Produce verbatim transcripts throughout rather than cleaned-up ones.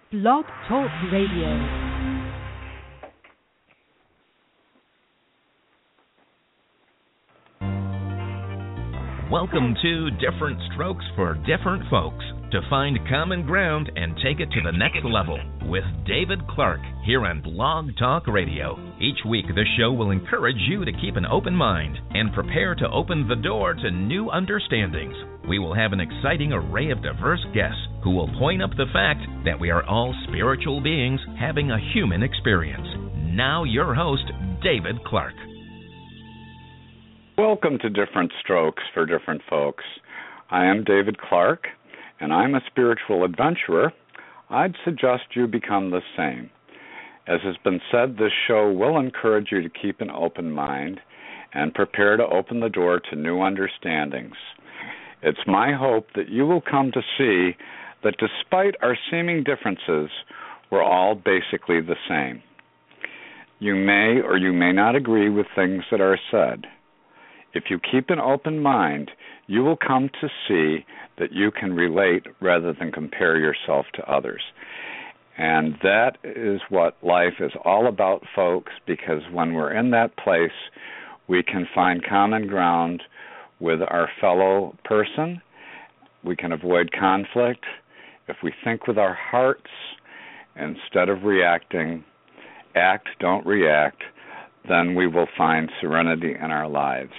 Blog Talk Radio. Welcome to Different Strokes for Different Folks, to find common ground and take it to the next level with David Clark here on Blog Talk Radio. Each week, the show will encourage you to keep an open mind and prepare to open the door to new understandings. We will have an exciting array of diverse guests who will point up the fact that we are all spiritual beings having a human experience. Now, your host, David Clark. Welcome to Different Strokes for Different Folks. I am David Clark, and I'm a spiritual adventurer. I'd suggest you become the same. As has been said, this show will encourage you to keep an open mind and prepare to open the door to new understandings. It's my hope that you will come to see that despite our seeming differences, we're all basically the same. You may or you may not agree with things that are said. If you keep an open mind, you will come to see that you can relate rather than compare yourself to others. And that is what life is all about, folks, because when we're in that place, we can find common ground with our fellow person. We can avoid conflict. If we think with our hearts instead of reacting, act, don't react, then we will find serenity in our lives.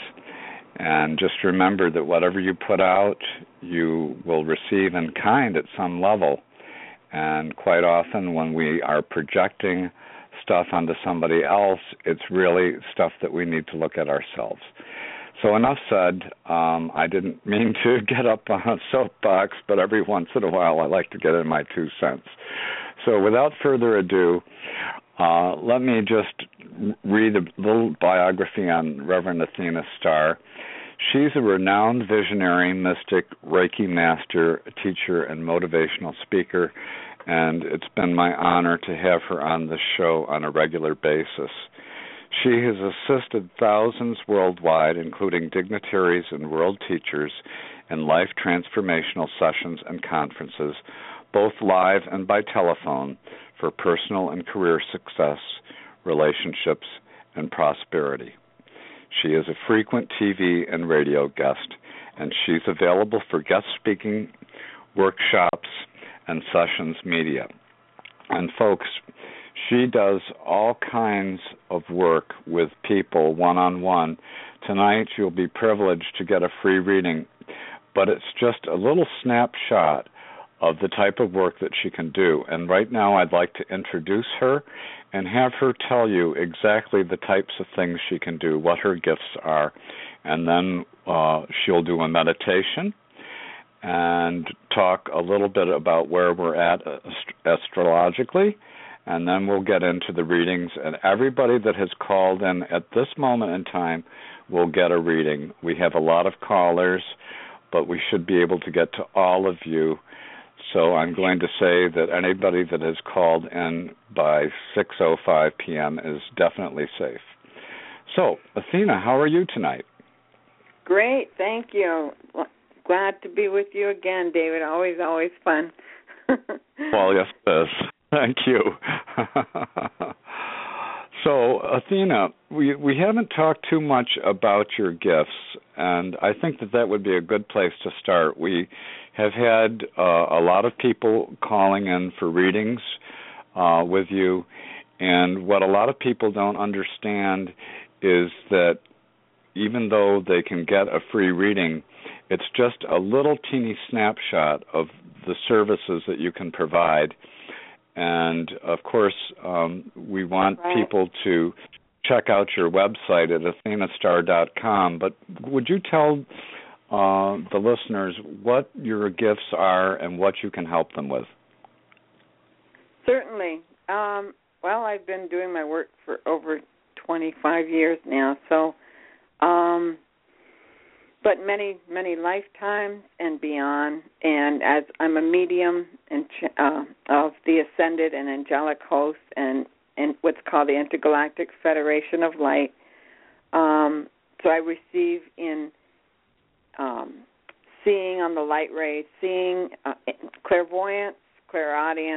And just remember that whatever you put out, you will receive in kind at some level. And quite often when we are projecting stuff onto somebody else, it's really stuff that we need to look at ourselves. So enough said. Um, I didn't mean to get up on a soapbox, but every once in a while I like to get in my two cents. So without further ado, uh, let me just read a little biography on Reverend Athena Starr. She's a renowned visionary, mystic, Reiki master, teacher, and motivational speaker, and it's been my honor to have her on the show on a regular basis. She has assisted thousands worldwide, including dignitaries and world teachers, in life transformational sessions and conferences, both live and by telephone, for personal and career success, relationships, and prosperity. She is a frequent T V and radio guest, and she's available for guest speaking, workshops, and sessions media. And folks, she does all kinds of work with people one-on-one. Tonight you'll be privileged to get a free reading, but it's just a little snapshot of the type of work that she can do. And right now I'd like to introduce her and have her tell you exactly the types of things she can do, what her gifts are, and then uh, she'll do a meditation and talk a little bit about where we're at ast- astrologically, and then we'll get into the readings. And everybody that has called in at this moment in time will get a reading. We have a lot of callers, but we should be able to get to all of you. So I'm going to say that anybody that has called in by six oh five p.m. is definitely safe. So, Athena, how are you tonight? Great, thank you. Glad to be with you again, David. Always, always fun. Well, yes, it is. Thank you. So, Athena, we we haven't talked too much about your gifts, and I think that that would be a good place to start. We have had uh, a lot of people calling in for readings uh, with you, and what a lot of people don't understand is that even though they can get a free reading, it's just a little teeny snapshot of the services that you can provide. And, of course, um, we want right. people to check out your website at athena star dot com. But would you tell uh, the listeners what your gifts are and what you can help them with? Certainly. Um, well, I've been doing my work for over twenty-five years now, so um, but many, many lifetimes and beyond. And as I'm a medium and uh, of the Ascended and Angelic Hosts and, and what's called the Intergalactic Federation of Light, um, so I receive in um, seeing on the light rays, seeing uh, clairvoyance, clairaudience,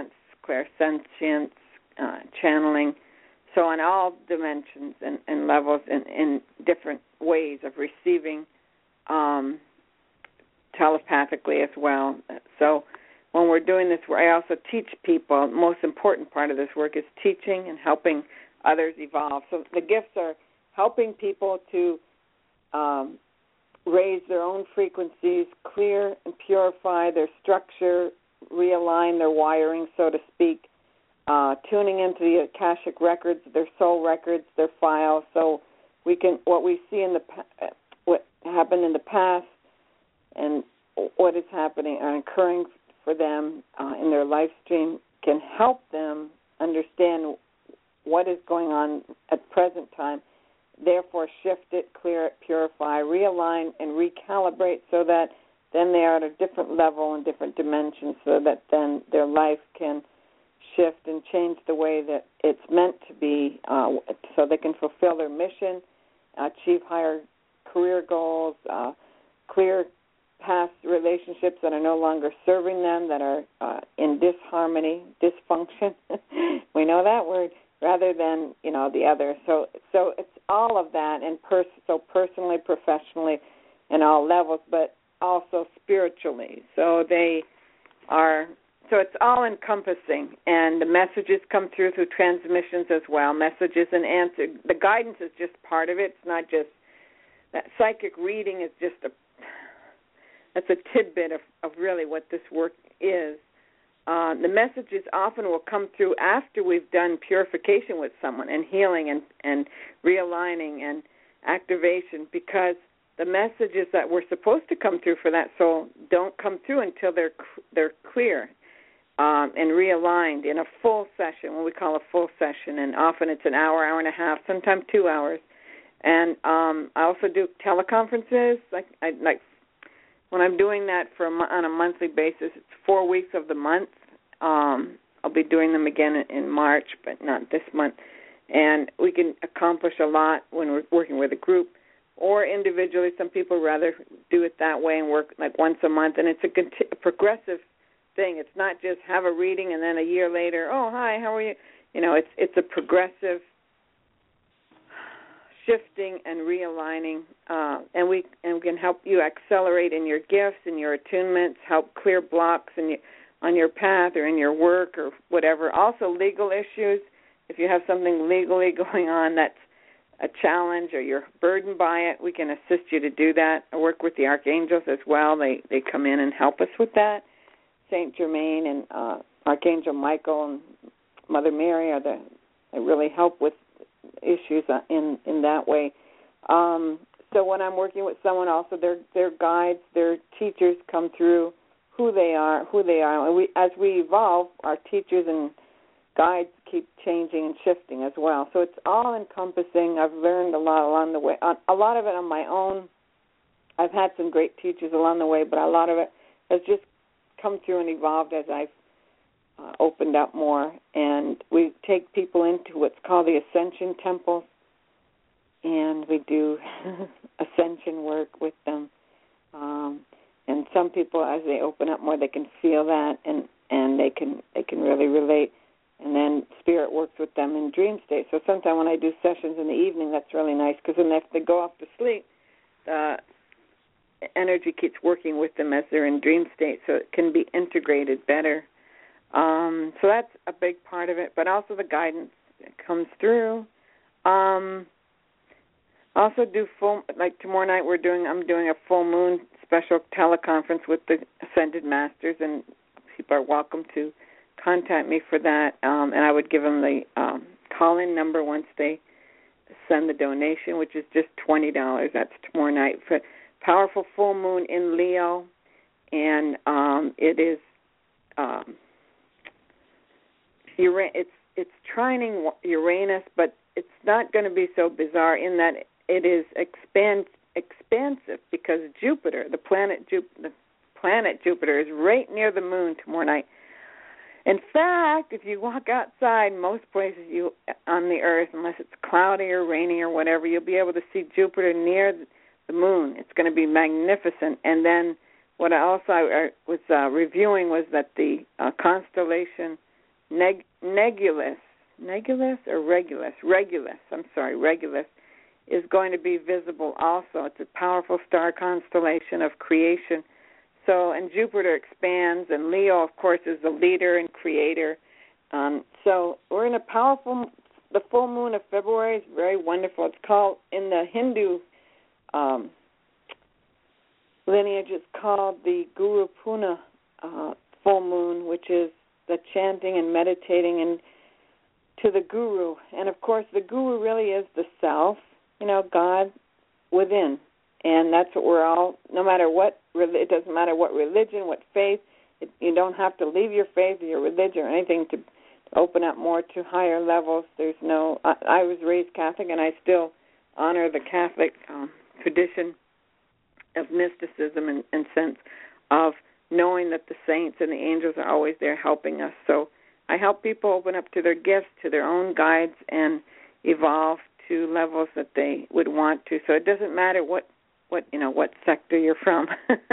clairsentience, uh, channeling. So on all dimensions and, and levels and in different ways of receiving um, telepathically as well. So when we're doing this work, I also teach people. The most important part of this work is teaching and helping others evolve. So the gifts are helping people to um, raise their own frequencies, clear and purify their structure, realign their wiring, so to speak, uh, tuning into the Akashic records, their soul records, their files, so we can what we see in the what happened in the past and what is happening and occurring for them uh, in their life stream can help them understand what is going on at present time, therefore shift it, clear it, purify, realign, and recalibrate so that then they are at a different level and different dimensions so that then their life can shift and change the way that it's meant to be uh, so they can fulfill their mission, achieve higher career goals, uh, clear past relationships that are no longer serving them, that are uh, in disharmony, dysfunction. We know that word, rather than, you know, the other. So so it's all of that, and pers- so personally, professionally, and all levels, but also spiritually. So they are, so it's all encompassing, and the messages come through through transmissions as well, messages and answers. The guidance is just part of it. It's not just, that psychic reading is just a, that's a tidbit of, of really what this work is. Uh, the messages often will come through after we've done purification with someone and healing and, and realigning and activation, because the messages that were supposed to come through for that soul don't come through until they're they're clear um, and realigned in a full session, what we call a full session, and often it's an hour, hour and a half, sometimes two hours. And um, I also do teleconferences, like I, like. When I'm doing that for a, on a monthly basis, it's four weeks of the month. Um, I'll be doing them again in March, but not this month. And we can accomplish a lot when we're working with a group or individually. Some people rather do it that way and work like once a month. And it's a, conti- a progressive thing. It's not just have a reading and then a year later, oh, hi, how are you? You know, it's it's a progressive shifting and realigning, uh, and we and we can help you accelerate in your gifts and your attunements, help clear blocks in your, on your path or in your work or whatever. Also, legal issues. If you have something legally going on that's a challenge or you're burdened by it, we can assist you to do that. I work with the archangels as well. They they come in and help us with that. Saint Germain and uh, Archangel Michael and Mother Mary are the they really help with issues in in that way. Um, so when I'm working with someone, also their their guides, their teachers come through, who they are, who they are. And we, as we evolve, our teachers and guides keep changing and shifting as well. So it's all encompassing. I've learned a lot along the way. A lot of it on my own. I've had some great teachers along the way, but a lot of it has just come through and evolved as I've Uh, opened up more, and we take people into what's called the Ascension Temples, and we do ascension work with them. Um, and some people, as they open up more, they can feel that, and, and they can they can really relate. And then Spirit works with them in dream state. So sometimes when I do sessions in the evening, that's really nice, because then if they go off to sleep, the energy keeps working with them as they're in dream state, so it can be integrated better. Um, so that's a big part of it, but also the guidance that comes through. Um, also do full, like tomorrow night we're doing, I'm doing a full moon special teleconference with the Ascended Masters, and people are welcome to contact me for that, um, and I would give them the um, call-in number once they send the donation, which is just twenty dollars. That's tomorrow night for powerful full moon in Leo, and um, it is um, It's it's trining Uranus, but it's not going to be so bizarre in that it is expand expansive because Jupiter, the planet Jup- the planet Jupiter, is right near the moon tomorrow night. In fact, if you walk outside, most places you on the Earth, unless it's cloudy or rainy or whatever, you'll be able to see Jupiter near the moon. It's going to be magnificent. And then what I also I was uh, reviewing was that the uh, constellation Neg- Negulus, Negulus or Regulus? Regulus, I'm sorry, Regulus is going to be visible also. It's a powerful star constellation of creation. So, and Jupiter expands, and Leo, of course, is the leader and creator. Um, so we're in a powerful, the full moon of February is very wonderful. It's called, in the Hindu um, lineage, it's called the Guru Purna uh, full moon, which is the chanting and meditating and to the Guru. And, of course, the Guru really is the self, you know, God within. And that's what we're all, no matter what, it doesn't matter what religion, what faith, it, you don't have to leave your faith or your religion or anything to, to open up more to higher levels. There's no, I, I was raised Catholic, and I still honor the Catholic um, tradition of mysticism and, and sense of knowing that the saints and the angels are always there helping us. So I help people open up to their gifts, to their own guides, and evolve to levels that they would want to. So it doesn't matter what, what you know, what sector you're from.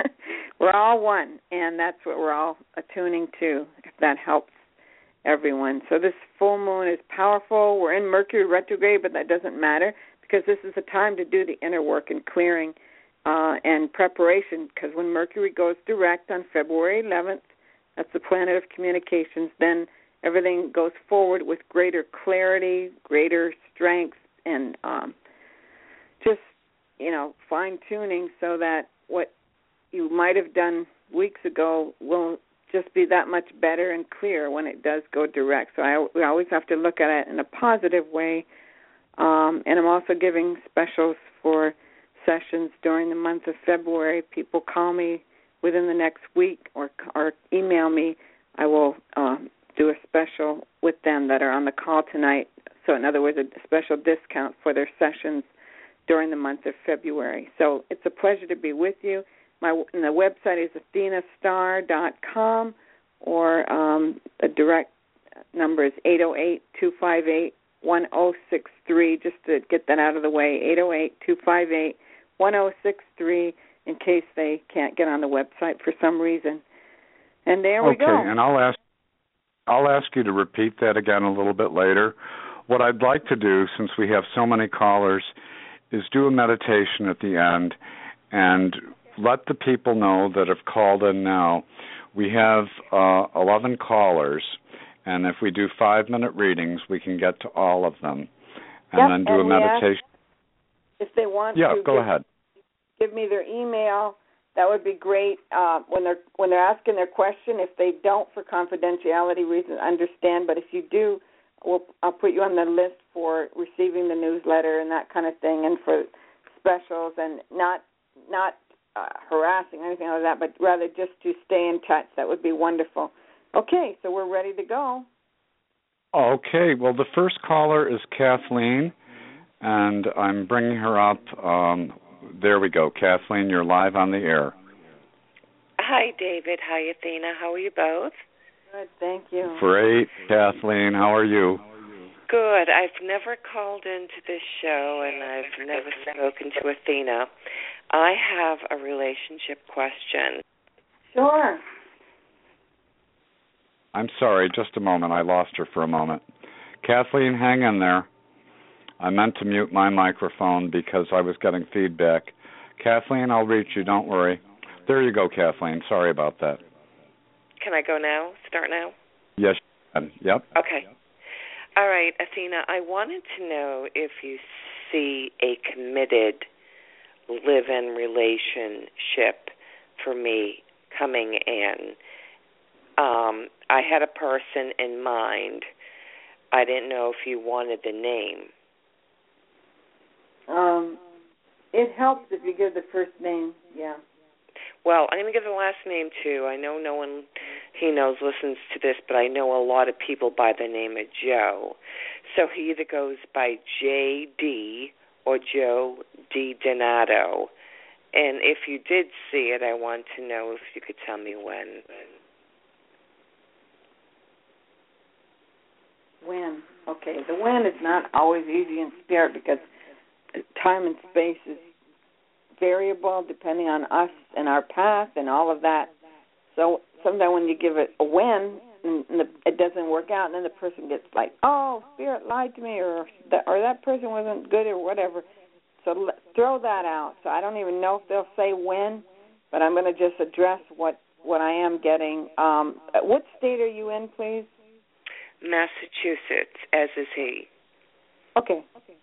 We're all one, and that's what we're all attuning to, if that helps everyone. So this full moon is powerful. We're in Mercury retrograde, but that doesn't matter because this is a time to do the inner work and clearing uh, and preparation, because when Mercury goes direct on February eleventh, that's the planet of communications, then everything goes forward with greater clarity, greater strength, and um, just, you know, fine-tuning so that what you might have done weeks ago will just be that much better and clear when it does go direct. So I, we always have to look at it in a positive way. Um, and I'm also giving specials for sessions during the month of February. People call me within the next week or, or email me. I will uh, do a special with them that are on the call tonight. So in other words, a special discount for their sessions during the month of February. So it's a pleasure to be with you. My and the website is athena star dot com, or um, the direct number is eight oh eight, two five eight, one oh six three, just to get that out of the way, eight oh eight, two five eight, one oh six three, in case they can't get on the website for some reason. And there we okay, go. Okay, and I'll ask, I'll ask you to repeat that again a little bit later. What I'd like to do, since we have so many callers, is do a meditation at the end and let the people know that have called in now. We have uh, eleven callers, and if we do five-minute readings, we can get to all of them, and yep, then do and a meditation. If they want yeah, to go give, ahead. give me their email, that would be great. Uh, when they're when they're asking their question, if they don't, for confidentiality reasons, understand. But if you do, we'll, I'll put you on the list for receiving the newsletter and that kind of thing, and for specials, and not not. Uh, harassing, anything like that, but rather just to stay in touch. That would be wonderful. Okay, so we're ready to go. Okay, well, the first caller is Kathleen, and I'm bringing her up. Um, there we go. Kathleen, you're live on the air. Hi, David. Hi, Athena. How are you both? Good, thank you. Great, Kathleen. How are you? Good. I've never called into this show, and I've never spoken to Athena. I have a relationship question. Sure. I'm sorry, just a moment. I lost her for a moment. Kathleen, hang in there. I meant to mute my microphone because I was getting feedback. Kathleen, I'll reach you. Don't worry. There you go, Kathleen. Sorry about that. Can I go now? Start now? Yes, you can. Yep. Okay. All right, Athena, I wanted to know if you see a committed live-in relationship for me coming in. Um, I had a person in mind. I didn't know if you wanted the name. Um, it helps if you give the first name, yeah. Well, I'm going to give the last name, too. I know no one he knows listens to this, but I know a lot of people by the name of Joe. So he either goes by J D or Joe D. Donato. And if you did see it, I want to know if you could tell me when. When? Okay, the when is not always easy in spirit because time and space is variable depending on us and our path and all of that. So sometimes when you give it a when, and it doesn't work work out, and then the person gets like, oh, Spirit lied to me, or that, or that person wasn't good, or whatever. So l- throw that out. So I don't even know if they'll say when, but I'm going to just address what, what I am getting. Um, what state are you in, please? Massachusetts, as is he. Okay.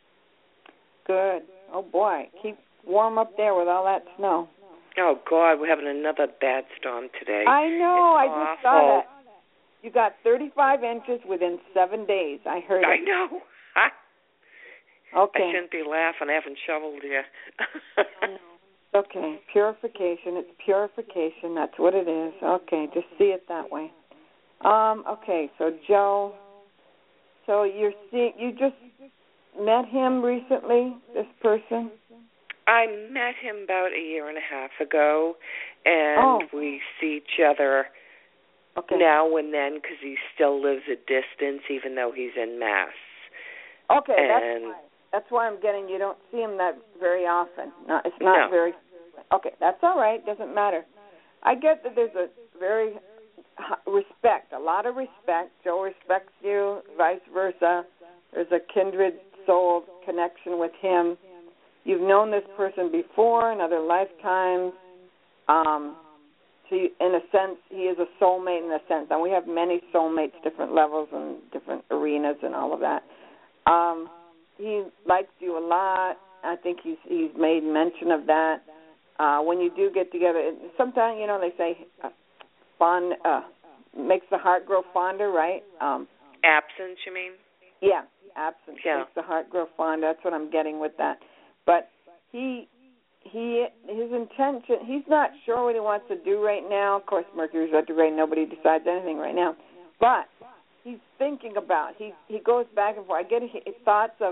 Good. Oh, boy. Keep warm up there with all that snow. Oh, God, we're having another bad storm today. I know. It's I just awful. saw that. You got thirty-five inches within seven days. I heard I it. know. Okay. I shouldn't be laughing. I haven't shoveled yet. Okay. Purification. It's purification. That's what it is. Okay. Just see it that way. Um. Okay. So, Joe, so you're see, you just met him recently, this person? I met him about a year and a half ago, and oh. we see each other okay. now and then because he still lives a distance, even though he's in Mass. Okay, and that's why, that's why I'm getting you don't see him that very often. No, it's not no. very. Okay, that's all right. Doesn't matter. I get that there's a very respect, a lot of respect. Joe respects you, vice versa. There's a kindred soul connection with him. You've known this person before in other lifetimes. Um, so you, in a sense, he is a soulmate in a sense. And we have many soulmates, different levels and different arenas and all of that. Um, he likes you a lot. I think he's he's made mention of that. Uh, when you do get together, sometimes, you know, they say uh, fond, uh, makes the heart grow fonder, right? Um, absence, you mean? Yeah, absence yeah. makes the heart grow fonder. That's what I'm getting with that. But he, he, his intention, he's not sure what he wants to do right now. Of course, Mercury's retrograde, nobody decides anything right now. But he's thinking about, he he goes back and forth. I get his thoughts of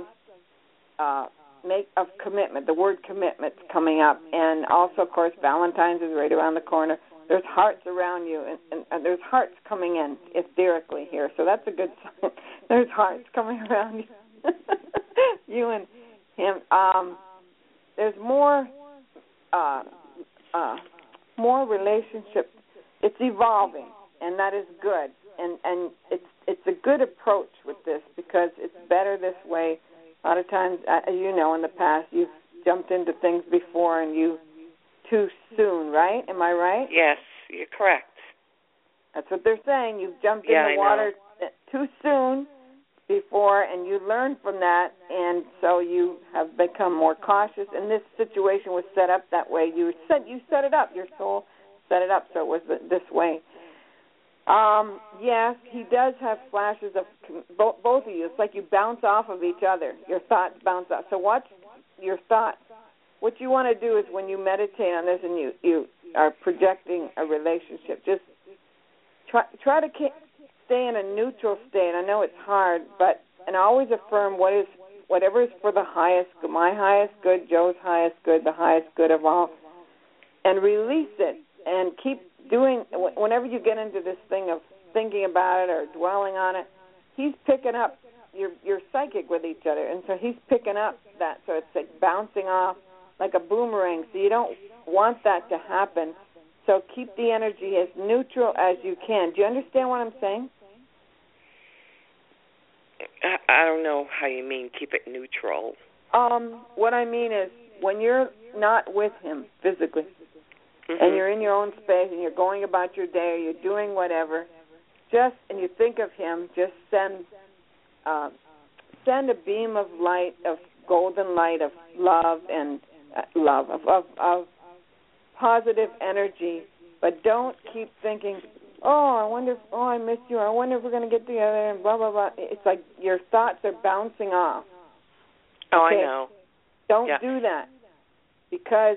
uh, make of commitment, the word commitment's coming up. And also, of course, Valentine's is right around the corner. There's hearts around you, and, and, and there's hearts coming in etherically here. So that's a good sign. There's hearts coming around you. You and him. Um, there's more, uh, uh, more relationship. It's evolving, and that is good. And and it's it's a good approach with this because it's better this way. A lot of times, uh, you know, in the past, you've jumped into things before, and you too soon, right? Am I right? Yes, you're correct. That's what they're saying. You've jumped yeah, in the I water know. too soon before, and you learn from that, and so you have become more cautious. And this situation was set up that way. You set you set it up. Your soul set it up so it was this way. Um, yes, he does have flashes of both, both of you. It's like you bounce off of each other. Your thoughts bounce off. So watch your thoughts. What you want to do is when you meditate on this and you, you are projecting a relationship, just try try to stay in a neutral state. I know it's hard, but and always affirm what is whatever is for the highest, my highest good, Joe's highest good, the highest good of all, and release it and keep doing. Whenever you get into this thing of thinking about it or dwelling on it, he's picking up. You're you're psychic with each other, and so he's picking up that. So it's like bouncing off like a boomerang. So you don't want that to happen. So keep the energy as neutral as you can. Do you understand what I'm saying? I don't know how you mean keep it neutral. Um, what I mean is when you're not with him physically, mm-hmm. and you're in your own space and you're going about your day or you're doing whatever, just and you think of him, just send uh, send a beam of light, of golden light, of love and uh, love, of, of of positive energy. But don't keep thinking, oh, I wonder if, oh, I missed you. I wonder if we're going to get together and blah, blah, blah. It's like your thoughts are bouncing off. Oh, okay? I know. Don't yeah. do that because,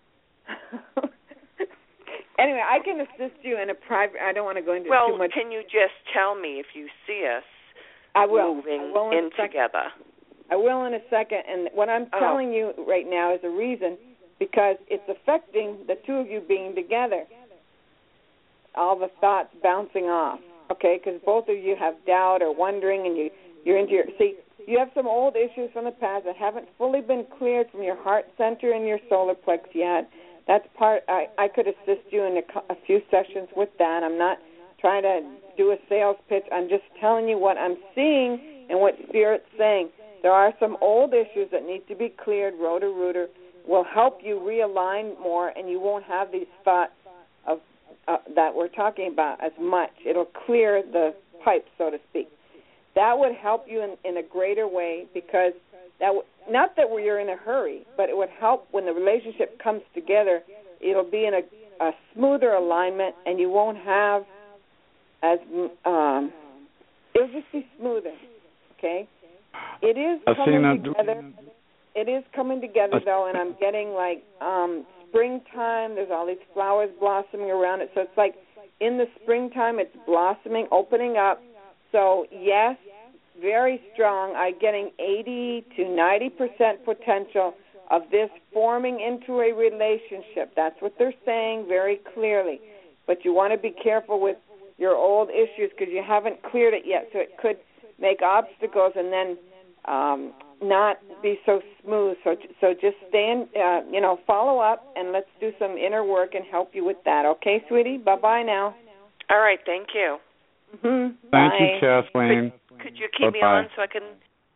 anyway, I can assist you in a private, I don't want to go into well, too much. Well, can you just tell me if you see us I will. moving I will in, in together? I will in a second. And what I'm oh. telling you right now is a reason because it's affecting the two of you being together. All the thoughts bouncing off, okay, because both of you have doubt or wondering, and you, you're into your, see, you have some old issues from the past that haven't fully been cleared from your heart center and your solar plex yet. That's part, I, I could assist you in a, a few sessions with that. I'm not trying to do a sales pitch. I'm just telling you what I'm seeing and what Spirit's saying. There are some old issues that need to be cleared. Roto-Rooter will help you realign more, and you won't have these thoughts of uh, that we're talking about as much. It'll clear the pipe, so to speak. That would help you in, in a greater way, because that w- not that you're in a hurry, but it would help when the relationship comes together. It'll be in a, a smoother alignment, and you won't have as um, it'll just be smoother. Okay, it is coming Athena, together. It is coming together though, and I'm getting like um, springtime. There's all these flowers blossoming around it, so it's like in the springtime, it's blossoming, opening up. So yes, very strong. I'm getting eighty to ninety percent potential of this forming into a relationship. That's what they're saying very clearly. But you want to be careful with your old issues because you haven't cleared it yet. So it could make obstacles and then um, not be so smooth. So so just stay in, uh, you know, follow up, and let's do some inner work and help you with that. Okay, sweetie? Bye-bye now. All right, thank you. Mm-hmm. Thank Bye. you, Kathleen. Could, could you keep Bye-bye. me on so I can...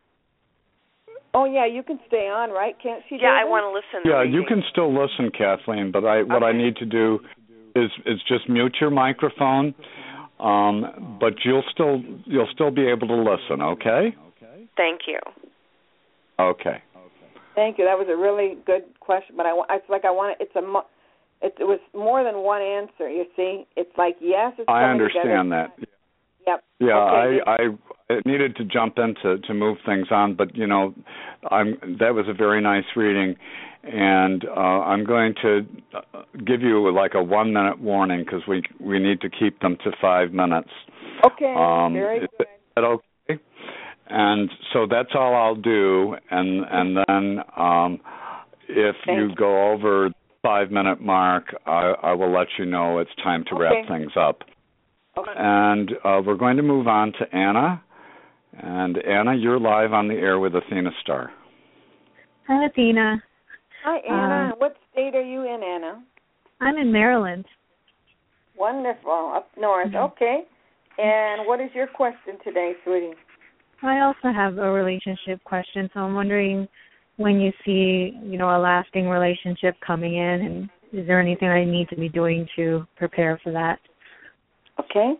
Oh, yeah, you can stay on, right? Can't she, Yeah, David? I want to listen. Yeah, to you reading. can still listen, Kathleen, but I what Okay. I need to do is is just mute your microphone, um, but you'll still you'll still be able to listen. Okay. Thank you. Okay. Thank you. That was a really good question, but I, wa- it's like I want it's a mo- it, it was more than one answer. You see, it's like yes, it's I coming understand together. that. Yep. Yeah, okay. I, I I needed to jump in to, to move things on, but you know, I'm that was a very nice reading, and uh, I'm going to give you like a one minute warning because we we need to keep them to five minutes. Okay. Um, very is good. that okay? And so that's all I'll do, and and then um, if Thank you you. go over the five minute mark, I, I will let you know it's time to Okay. wrap things up. Okay. And uh, we're going to move on to Anna. And Anna, you're live on the air with Athena Star. Hi, Athena. Hi, Anna. Um, What state are you in, Anna? I'm in Maryland. Wonderful. Up north. Mhm. Okay. And what is your question today, sweetie? I also have a relationship question, so I'm wondering when you see, you know, a lasting relationship coming in, and is there anything I need to be doing to prepare for that? Okay.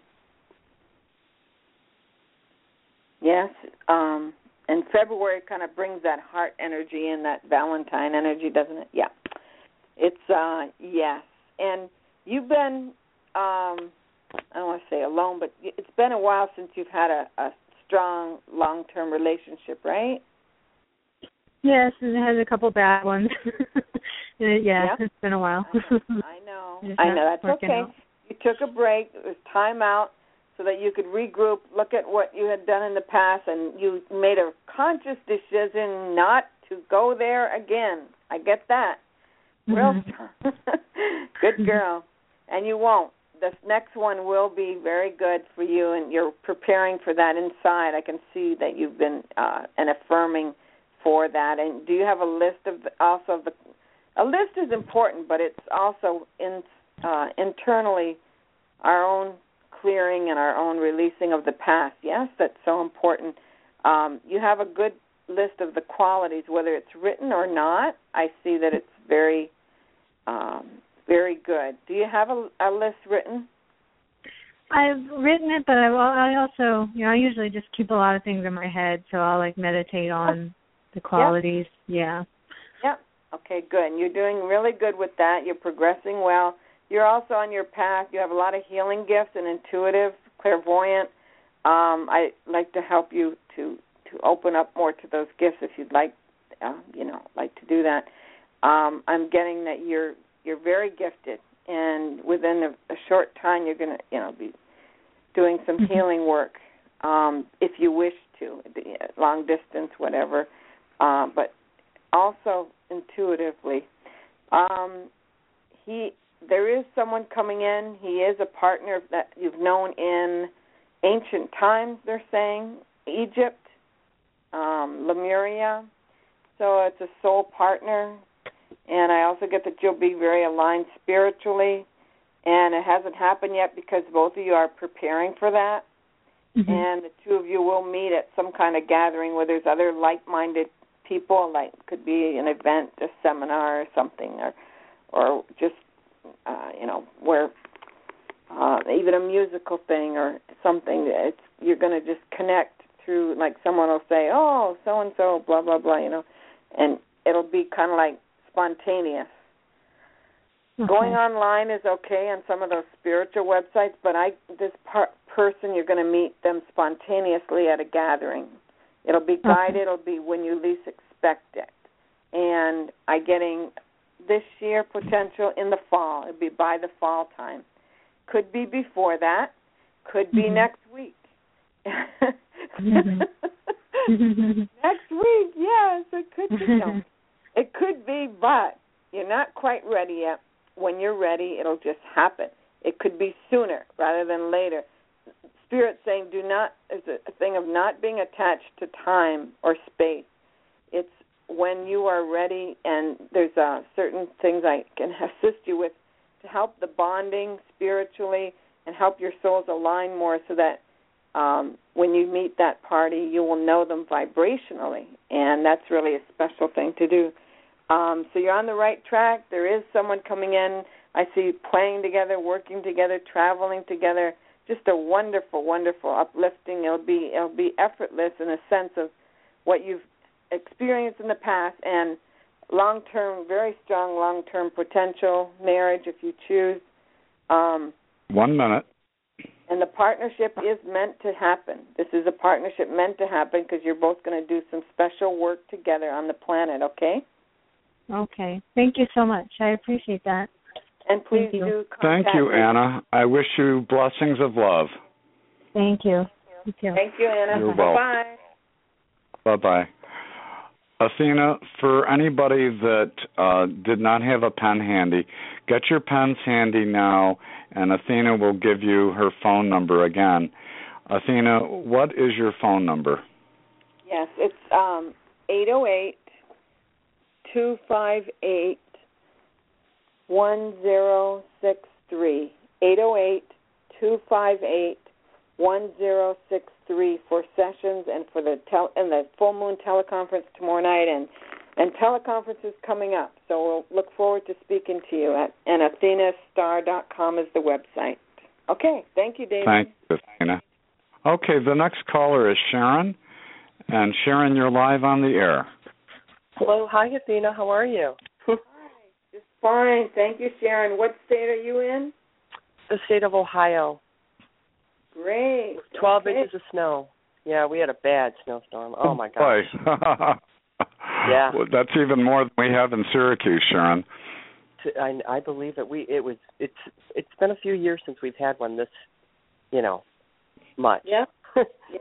Yes. Um, and February kind of brings that heart energy in, that Valentine energy, doesn't it? Yeah. It's, uh, yes. And you've been, um, I don't want to say alone, but it's been a while since you've had a, a strong long-term relationship, right? Yes, it has a couple bad ones. yeah, Yeah. It's been a while. I know. It's I not know. That's working okay. out. You took a break. It was time out so that you could regroup, look at what you had done in the past, and you made a conscious decision not to go there again. I get that. Real Mhm. strong. Good girl. And you won't. This next one will be very good for you, and you're preparing for that inside. I can see that you've been uh, and affirming for that. And do you have a list of the, also of the a list is important, but it's also in uh, internally our own clearing and our own releasing of the past. Yes, that's so important. Um, you have a good list of the qualities, whether it's written or not. I see that it's very, um, very good. Do you have a, a list written? I've written it, but I, I also, you know, I usually just keep a lot of things in my head, so I'll like meditate on the qualities. Yeah. Yep. Okay, good. And you're doing really good with that. You're progressing well. You're also on your path. You have a lot of healing gifts and intuitive, clairvoyant. Um, I like to help you to, to open up more to those gifts if you'd like, uh, you know, like to do that. Um, I'm getting that you're you're very gifted, and within a, a short time you're going to, you know, be doing some Mm-hmm. healing work um, if you wish to, long distance, whatever. Uh, but also intuitively. Um, he, there is someone coming in. He is a partner that you've known in ancient times, they're saying, Egypt, um, Lemuria. So it's a soul partner. And I also get that you'll be very aligned spiritually. and it hasn't happened yet because both of you are preparing for that. Mm-hmm. And the two of you will meet at some kind of gathering where there's other like-minded people, like could be an event, a seminar or something, or or just, uh, you know, where uh, even a musical thing or something. It's, you're going to just connect through, like someone will say, oh, so-and-so, blah, blah, blah, you know, and it'll be kind of like spontaneous. Okay. Going online is okay on some of those spiritual websites, but I this par- person, you're going to meet them spontaneously at a gathering. It'll be guided. Okay. It'll be when you least expect it. And I'm getting this year potential in the fall. It'll be by the fall time. Could be before that. Could be mm-hmm. next week. mm-hmm. Next week, yes, it could be. No. It could be, but you're not quite ready yet. When you're ready, it'll just happen. It could be sooner rather than later. Spirit saying do not is a thing of not being attached to time or space. It's when you are ready, and there's uh, certain things I can assist you with to help the bonding spiritually and help your souls align more so that um, when you meet that party, you will know them vibrationally, and that's really a special thing to do. Um, so you're on the right track. There is someone coming in. I see you playing together, working together, traveling together. Just a wonderful, wonderful uplifting. It'll be it'll be effortless in a sense of what you've experienced in the past, and long-term, very strong long-term potential marriage if you choose. Um, One minute. And the partnership is meant to happen. This is a partnership meant to happen because you're both going to do some special work together on the planet, okay? Okay. Thank you so much. I appreciate that. And please Thank you. do contact Thank you, me. Anna. I wish you blessings of love. Thank you. Thank you, Thank you Anna. You're Bye-bye. Welcome. Bye-bye. Athena, for anybody that uh, did not have a pen handy, get your pens handy now, and Athena will give you her phone number again. Athena, what is your phone number? Yes, it's um, eight oh eight, two five eight, one oh six three. eight oh eight, two five eight, one oh six three for sessions and for the tel- and the full moon teleconference tomorrow night, and and teleconferences coming up. So we'll look forward to speaking to you at and athena star dot com is the website. Okay, thank you, David. Thank you, Athena. Okay, the next caller is Sharon, and Sharon, you're live on the air. Hello, hi Athena. How are you? Hi, just fine. Thank you, Sharon. What state are you in? The state of Ohio. Great. Twelve okay. inches of snow. Yeah, we had a bad snowstorm. Oh my gosh. Yeah. Well, that's even more than we have in Syracuse, Sharon. I, I believe it. We it was it's it's been a few years since we've had one this, you know, much. Yeah. yeah.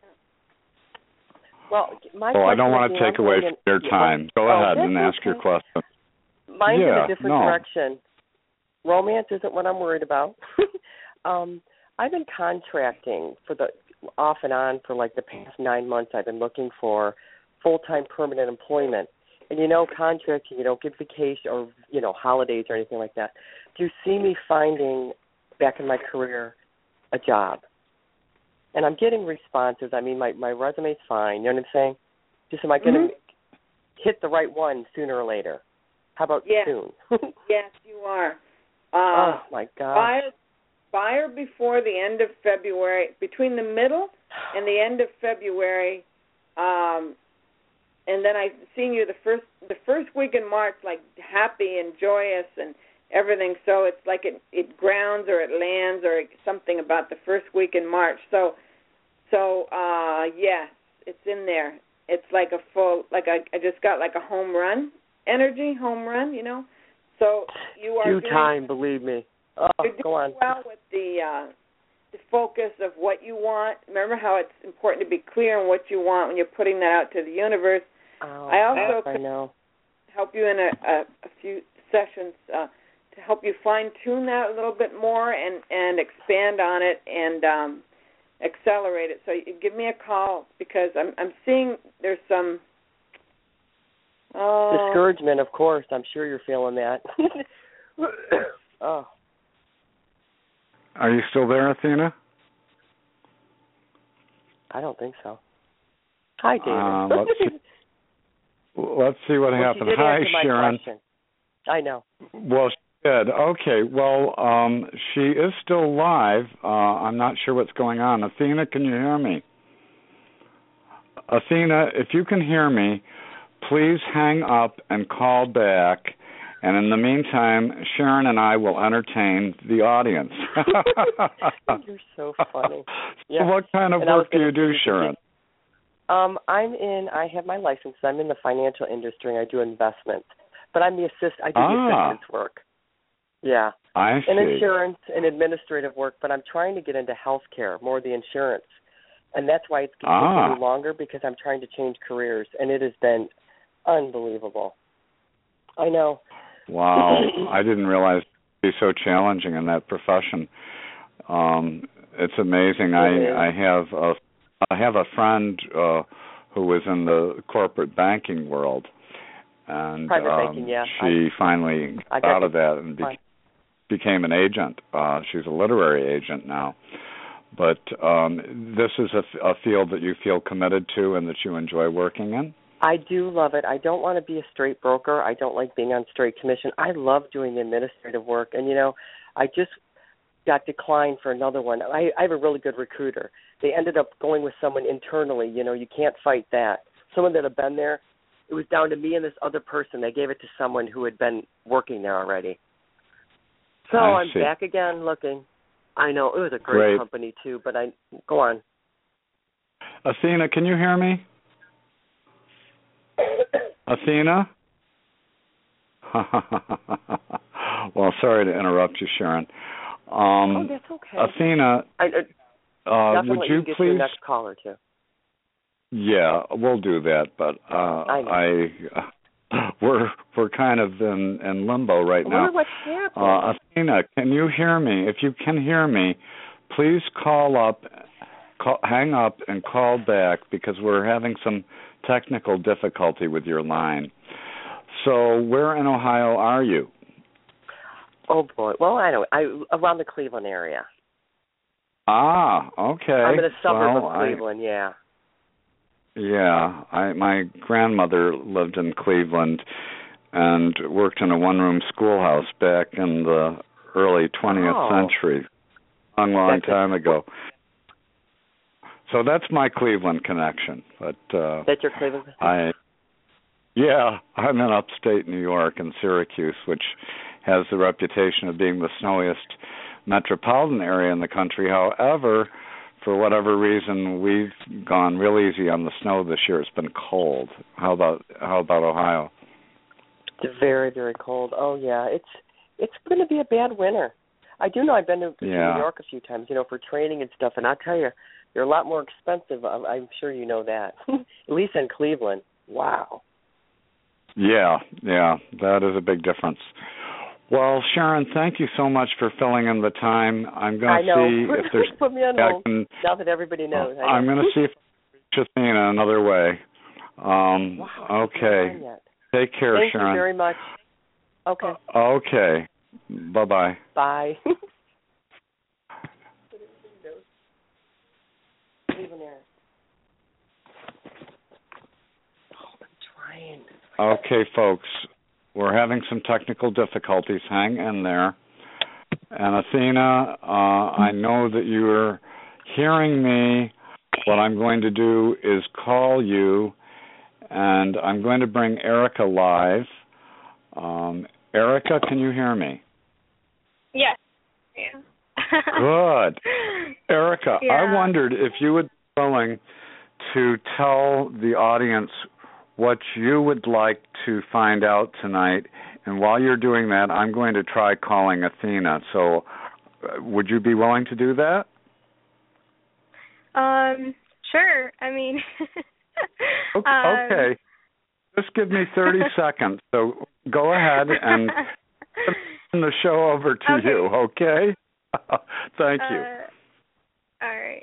Well, my oh, I don't want to to take away from your time. Go oh, ahead and ask okay. your question. Mine's yeah, in a different no. direction. Romance isn't what I'm worried about. um, I've been contracting for the off and on for like the past nine months. I've been looking for full-time permanent employment. And, you know, contracting, you don't get vacation or, you know, holidays or anything like that. Do you see me finding, back in my career, a job? And I'm getting responses. I mean, my, my resume's fine. You know what I'm saying? Just am I going to mm-hmm. hit the right one sooner or later? How about yes. soon? Yes, you are. Uh, uh, oh, my God. Buy, buy her before the end of February. Between the middle and the end of February, um, and then I've seen you the first the first week in March, like happy and joyous and everything. So it's like it, it grounds or it lands or something about the first week in March. So, so uh, yes, it's in there. It's like a full, like I, I just got like a home run energy, home run, you know. So you are Due doing, time, believe me. Oh, you're doing go on. well with the uh, the focus of what you want. Remember how it's important to be clear on what you want when you're putting that out to the universe. Oh, I also I know. help you in a, a, a few sessions uh, to help you fine-tune that a little bit more and, and expand on it and um, accelerate it. So you give me a call because I'm I'm seeing there's some oh, discouragement, of course. I'm sure you're feeling that. Oh. Are you still there, Athena? I don't think so. Hi, David. Uh, let's, see, let's see what well, happened. She did Hi, answer my Sharon. question. I know. Well, she did. Okay. Well, um, she is still live. Uh, I'm not sure what's going on. Athena, can you hear me? Athena, if you can hear me, please hang up and call back. And in the meantime, Sharon and I will entertain the audience. You're so funny. So what kind of and work do you do, Sharon? Um, I'm in. I have my license. I'm in the financial industry, and I do investments. But I'm the assist. I do ah, the assistance work. Yeah. I see. And insurance and administrative work. But I'm trying to get into healthcare, more the insurance, and that's why it's taking ah. me longer because I'm trying to change careers, and it has been unbelievable. I know. Wow, I didn't realize it'd be so challenging in that profession. Um, it's amazing. It I I have a I have a friend uh, who was in the corporate banking world, and Private um, banking, yeah. she I, finally I got out of that and be, became an agent. Uh, she's a literary agent now. But um, this is a, a field that you feel committed to and that you enjoy working in? I do love it. I don't want to be a straight broker. I don't like being on straight commission. I love doing the administrative work. And, you know, I just got declined for another one. I, I have a really good recruiter. They ended up going with someone internally. You know, you can't fight that. Someone that had been there, it was down to me and this other person. They gave it to someone who had been working there already. So I I'm see. back again looking. I know. It was a great, great company, too, but I go on. Athena, can you hear me? Athena? Well, sorry to interrupt you, Sharon. Um, oh, that's okay. Athena, I, I, uh, would you, you get please? Your next caller too. Yeah, we'll do that. But uh, I, I we're we're kind of in, in limbo right I now. wonder what's happening. Uh, Athena, can you hear me? If you can hear me, please call up, call, hang up, and call back because we're having some technical difficulty with your line. So, where in Ohio are you? Oh boy. Well, I know. I around the Cleveland area. Ah, okay. I'm in a suburb well, of Cleveland. I, yeah. Yeah, I my grandmother lived in Cleveland and worked in a one-room schoolhouse back in the early twentieth oh. century, a long, long that's time a, ago. So that's my Cleveland connection. But uh, that's your Cleveland. I, yeah, I'm in upstate New York in Syracuse, which has the reputation of being the snowiest metropolitan area in the country. However, for whatever reason, we've gone real easy on the snow this year. It's been cold. How about how about Ohio? It's very, very cold. Oh yeah, it's it's going to be a bad winter. I do know. I've been to, yeah. to New York a few times, you know, for training and stuff, and I'll tell you, they're a lot more expensive. I'm, I'm sure you know that. At least in Cleveland. Wow. Yeah, yeah, that is a big difference. Well, Sharon, thank you so much for filling in the time. I'm going to see if there's... Put me on hold, can, now that everybody knows. Uh, I'm going to see if I can reach Athena another way. Um, wow, okay. Take care, thank Sharon. Thank you very much. Okay. Uh, okay. Bye-bye. Bye. Okay, folks. We're having some technical difficulties. Hang in there. And Athena, uh, I know that you're hearing me. What I'm going to do is call you, and I'm going to bring Erica live. Um, Erica, can you hear me? Yes. Yeah. Good. Erica, yeah. I wondered if you would be willing to tell the audience what you would like to find out tonight. And while you're doing that, I'm going to try calling Athena. So uh, would you be willing to do that? Um, sure. I mean... okay. um, okay. Just give me thirty seconds. So go ahead and turn the show over to okay. you, okay? Thank you. Uh, all right.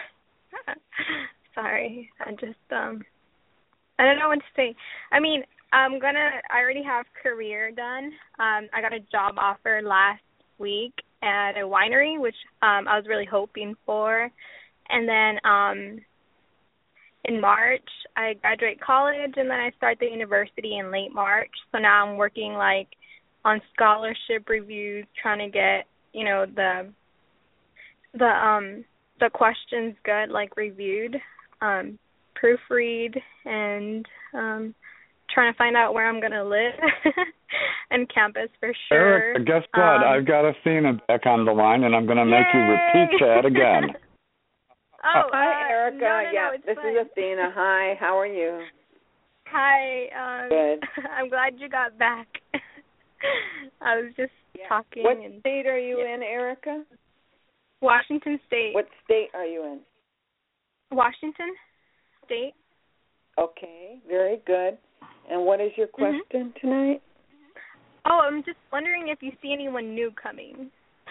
Sorry, I just um, I don't know what to say. I mean, I'm gonna. I already have career done. Um, I got a job offer last week at a winery, which um, I was really hoping for, and then um, in March I graduate college, and then I start the university in late March. So now I'm working like on scholarship reviews, trying to get you know the the um the questions good, like reviewed, um, proofread, and um. trying to find out where I'm going to live and campus for sure. Eric, guess what? Um, I've got Athena back on the line, and I'm going to make yay! you repeat that again. oh, Hi, uh, Erica. No, no, yeah, no, it's this fine. is Athena. Hi, how are you? Hi. Um, Good. I'm glad you got back. I was just Yeah. talking. What and, state are you yeah. in, Erica? Washington State. What state are you in? Washington State. Okay, very good. And what is your question Mm-hmm. tonight? Oh, I'm just wondering if you see anyone new coming.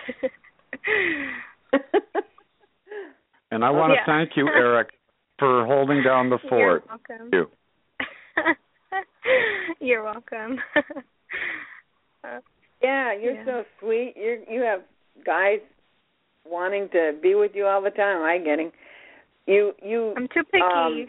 And I want to yeah. thank you, Eric, for holding down the fort. You're welcome. Thank you. You're welcome. uh, yeah, you're yeah. so sweet. You you have guys wanting to be with you all the time. I'm getting you. You. I'm too picky. Um,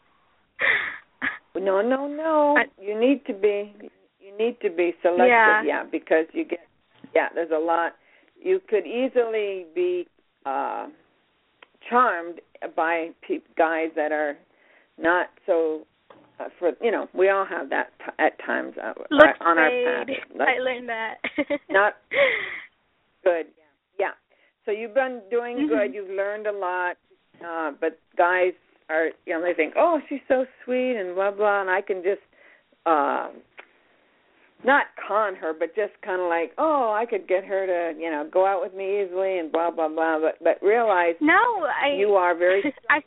no, no, no. I, you need to be. You need to be selective. Yeah. yeah, because you get. Yeah, there's a lot. You could easily be uh, charmed by pe- guys that are not so. Uh, for you know, we all have that t- at times uh, Looks on our paid. path. I learned that. Not good. Yeah. So you've been doing Mm-hmm. good. You've learned a lot. Uh, but guys are, you know, they think, oh, she's so sweet and blah blah, and I can just uh, not con her, but just kind of like, oh, I could get her to, you know, go out with me easily and blah blah blah. But but realize no, I. you are very. I.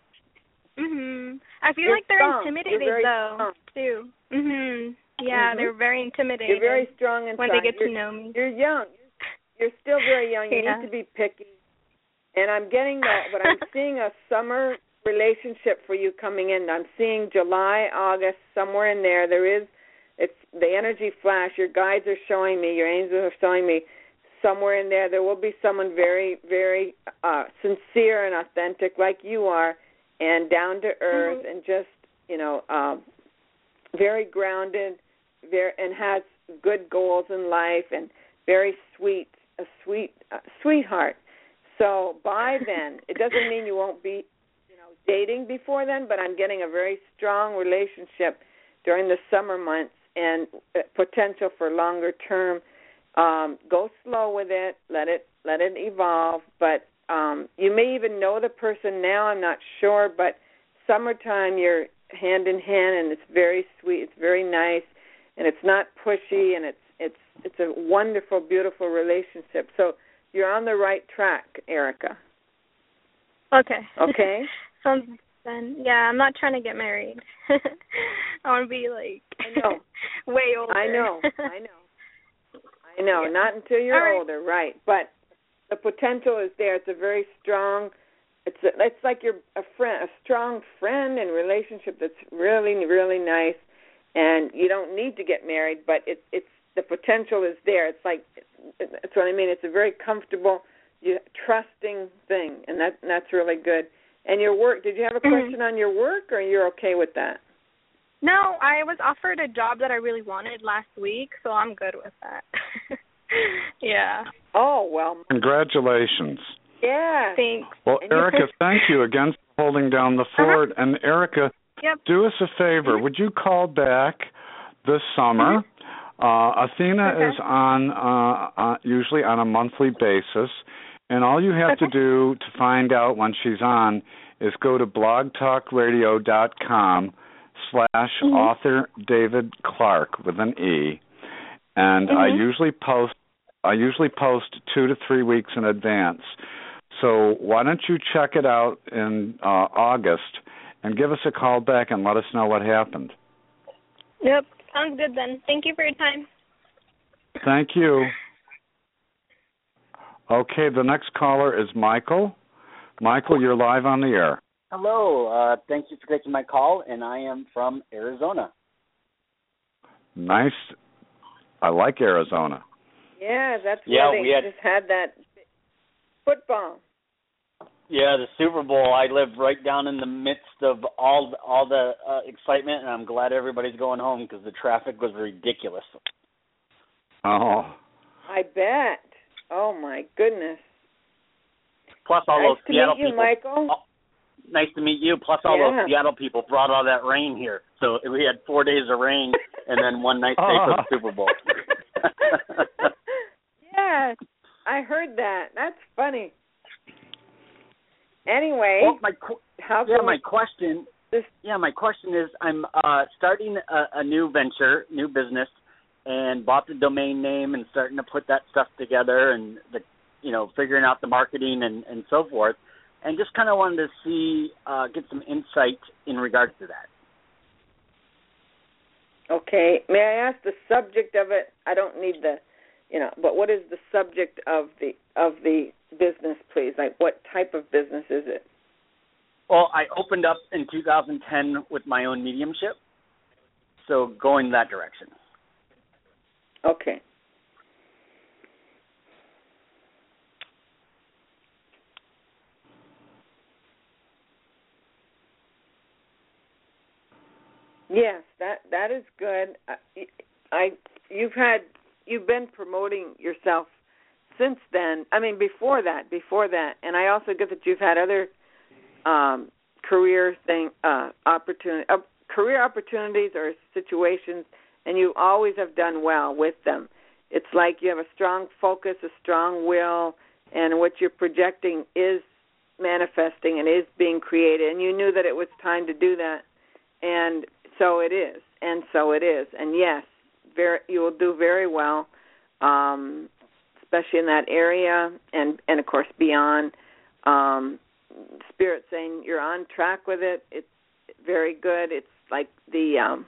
Mhm. I feel You're like they're strong. intimidated You're very though strong. too. Mhm. Yeah, Mhm. they're very intimidated. You're very strong inside. when they get you're, to know me. You're young. You're still very young. You Yeah. need to be picky. And I'm getting that, but I'm seeing a summer relationship for you coming in. I'm seeing July, August, somewhere in there. There is, it's the energy flash. Your guides are showing me, your angels are showing me somewhere in there. There will be someone very, very uh, sincere and authentic like you are, and down to earth, Mm-hmm. and just, you know, um, very grounded, very, and has good goals in life, and very sweet, a sweet uh, sweetheart. So by then, it doesn't mean you won't be, you know, dating before then, but I'm getting a very strong relationship during the summer months and potential for longer term. Um, go slow with it. Let it let it evolve. But um, you may even know the person now. I'm not sure, but summertime you're hand in hand, and it's very sweet. It's very nice, and it's not pushy, and it's it's it's a wonderful, beautiful relationship. So you're on the right track, Erica. Okay. Okay. Sounds then. Yeah, I'm not trying to get married. I want to be like I know. way older. I know. I know. I know. Yeah. Not until you're All right. older, right? But the potential is there. It's a very strong. It's a, it's like you're a friend, a strong friend and relationship that's really, really nice. And you don't need to get married, but it's it's the potential is there. It's like that's what I mean. It's a very comfortable, you, trusting thing, and that that's really good. And your work, did you have a question mm-hmm. on your work, or you're okay with that? No, I was offered a job that I really wanted last week, so I'm good with that. Yeah. Oh, well. Congratulations. Yeah. Thanks. Well, Erica, thank you again for holding down the fort. Uh-huh. And Erica, yep. do us a favor. Would you call back this summer? Mm-hmm. Uh, Athena okay. is on uh, uh, usually on a monthly basis, and all you have okay. to do to find out when she's on is go to blogtalkradio.com slash mm-hmm. author David Clark with an E, and mm-hmm. I usually post I usually post two to three weeks in advance. So why don't you check it out in uh, August and give us a call back and let us know what happened. Yep. Sounds good then. Thank you for your time. Thank you. Okay, the next caller is Michael. Michael, you're live on the air. Hello. Uh, thank you for taking my call, and I am from Arizona. Nice. I like Arizona. Yeah, that's yeah, where they we had, just had that football. Yeah, the Super Bowl. I live right down in the midst of all all the uh, excitement, and I'm glad everybody's going home because the traffic was ridiculous. Oh. I bet. Oh, my goodness. Plus all nice those Seattle to meet you, people. Michael. Oh, nice to meet you. Plus all yeah. those Seattle people brought all that rain here. So we had four days of rain and then one nice day for the Super Bowl. Yes, I heard that. That's funny. Anyway, well, my qu- how yeah, can my we, question. this, Yeah, my question is, I'm uh, starting a, a new venture, new business, and bought the domain name and starting to put that stuff together, and the, you know, figuring out the marketing and, and so forth, and just kind of wanted to see, uh, get some insight in regards to that. Okay, may I ask the subject of it? I don't need the, you know, but what is the subject of the of the business, please? Like, what type of business is it? Well, I opened up in two thousand ten with my own mediumship, so going that direction. Okay. Yes, that that is good. I, I you've had you've been promoting yourself since then. I mean, before that, before that, and I also get that you've had other um, career thing uh, opportunity, uh, career opportunities or situations, and you always have done well with them. It's like you have a strong focus, a strong will, and what you're projecting is manifesting and is being created. And you knew that it was time to do that, and so it is, and so it is. And yes, very, you will do very well, um, especially in that area, and, and of course beyond. Um, Spirit saying you're on track with it. It's very good. It's like the um,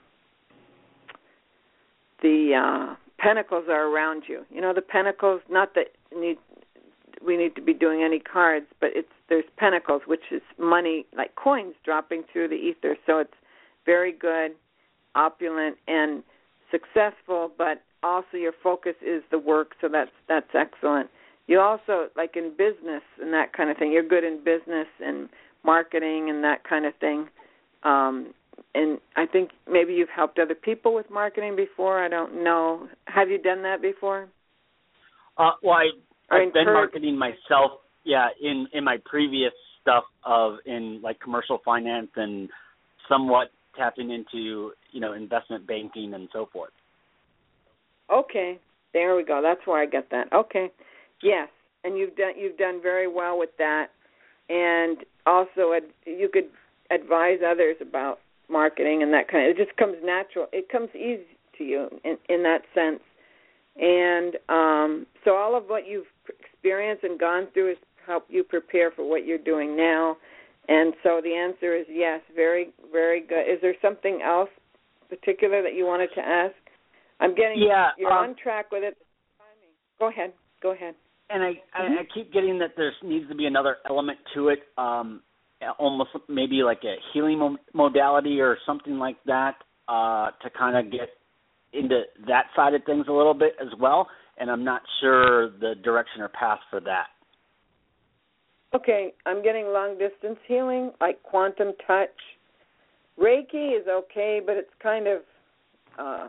the uh, pentacles are around you. You know, the pentacles. Not that need, we need to be doing any cards, but it's there's pentacles, which is money, like coins dropping through the ether. So it's very good, opulent, and successful, but also your focus is the work, so that's that's excellent. You also, like in business and that kind of thing, you're good in business and marketing and that kind of thing. Um, and I think maybe you've helped other people with marketing before. I don't know. Have you done that before? Uh, well, I, I've been encourage- marketing myself, yeah, in, in my previous stuff of in like commercial finance and somewhat tapping into, you know, investment banking and so forth. Okay, there we go. That's where I get that. Okay, yes, and you've done you've done very well with that, and also ad, you could advise others about marketing and that kind of. It just comes natural. It comes easy to you in, in that sense, and um, so all of what you've experienced and gone through has helped you prepare for what you're doing now. And so the answer is yes, very, very good. Is there something else particular that you wanted to ask? I'm getting, yeah, you're um, on track with it. Go ahead, go ahead. And I, mm-hmm. I, I keep getting that there needs to be another element to it, um, almost maybe like a healing mo- modality or something like that uh, to kind of get into that side of things a little bit as well. And I'm not sure the direction or path for that. Okay, I'm getting long-distance healing, like quantum touch. Reiki is okay, but it's kind of, uh,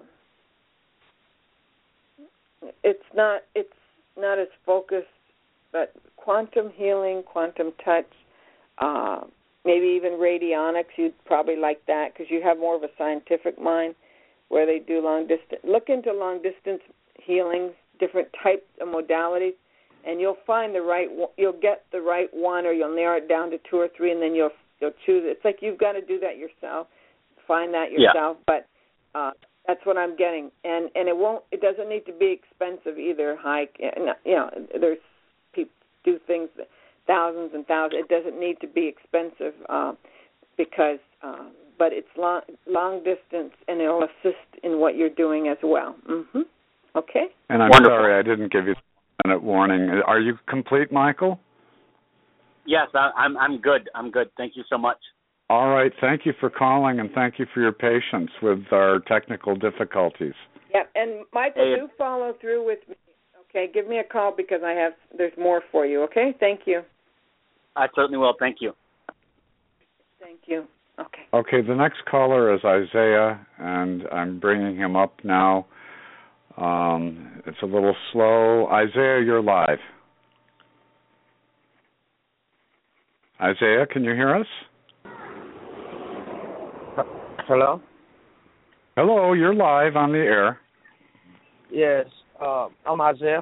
it's not, it's not as focused. But quantum healing, quantum touch, uh, maybe even radionics, you'd probably like that because you have more of a scientific mind where they do long-distance. Look into long-distance healings, different types of modalities. And you'll find the right, you'll get the right one, or you'll narrow it down to two or three, and then you'll you'll choose it. It's like you've got to do that yourself, find that yourself. Yeah. But uh, that's what I'm getting, and and it won't, it doesn't need to be expensive either. High, you know, there's people do things thousands and thousands. It doesn't need to be expensive uh, because, uh, but it's long long distance, and it'll assist in what you're doing as well. Mm-hmm. Okay. And I'm Wonderful. sorry I didn't give you minute warning. Are you complete, Michael? Yes, I, I'm. I'm good. I'm good. Thank you so much. All right. Thank you for calling, and thank you for your patience with our technical difficulties. Yeah, and Michael, Hey. do follow through with me. Okay, give me a call because I have there's more for you. Okay, thank you. I certainly will. Thank you. Thank you. Okay. Okay, the next caller is Isaiah, and I'm bringing him up now. Um, it's a little slow. Isaiah, you're live. Isaiah, can you hear us? Hello? Hello, you're live on the air. Yes, uh, I'm Isaiah.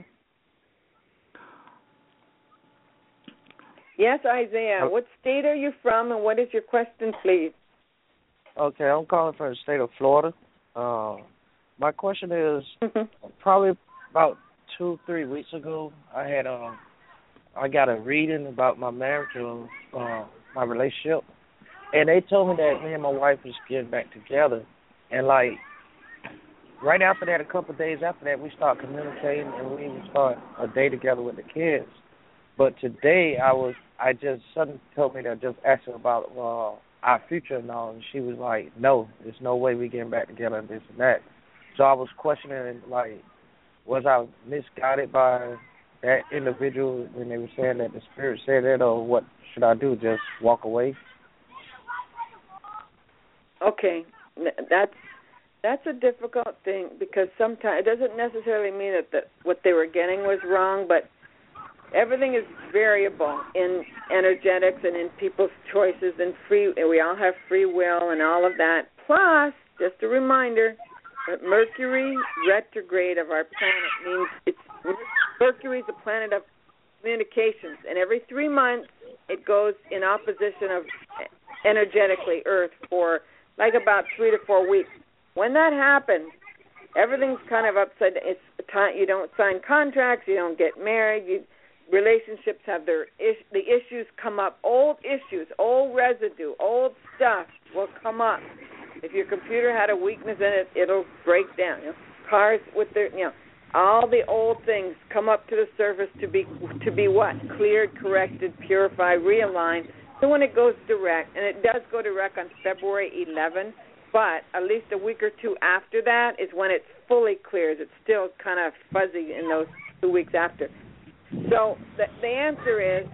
Yes, Isaiah. What state are you from, and what is your question, please? Okay, I'm calling from the state of Florida. Uh, my question is, probably about two, three weeks ago, I had um, I got a reading about my marriage or uh, my relationship, and they told me that me and my wife was getting back together, and like right after that, a couple of days after that, we started communicating and we even started a day together with the kids. But today, I was, I just suddenly told me to just ask her about uh, our future and all, and she was like, "No, there's no way we getting back together and this and that." So I was questioning, like, was I misguided by that individual when they were saying that the spirit said that, or what should I do? Just walk away? Okay, that's that's a difficult thing because sometimes it doesn't necessarily mean that the, what they were getting was wrong, but everything is variable in energetics and in people's choices and free. And we all have free will and all of that. Plus, just a reminder that Mercury retrograde of our planet means it's Mercury is a planet of communications, and every three months it goes in opposition of energetically Earth for like about three to four weeks. When that happens, everything's kind of upside down. It's time you don't sign contracts, you don't get married, you, relationships have their is, the issues come up. Old issues, old residue, old stuff will come up. If your computer had a weakness in it, it'll break down. You know, cars with their, you know, all the old things come up to the surface to be to be what? Cleared, corrected, purified, realigned. So when it goes direct, and it does go direct on February eleventh, but at least a week or two after that is when it fully clears. It's still kind of fuzzy in those two weeks after. So the, the answer is,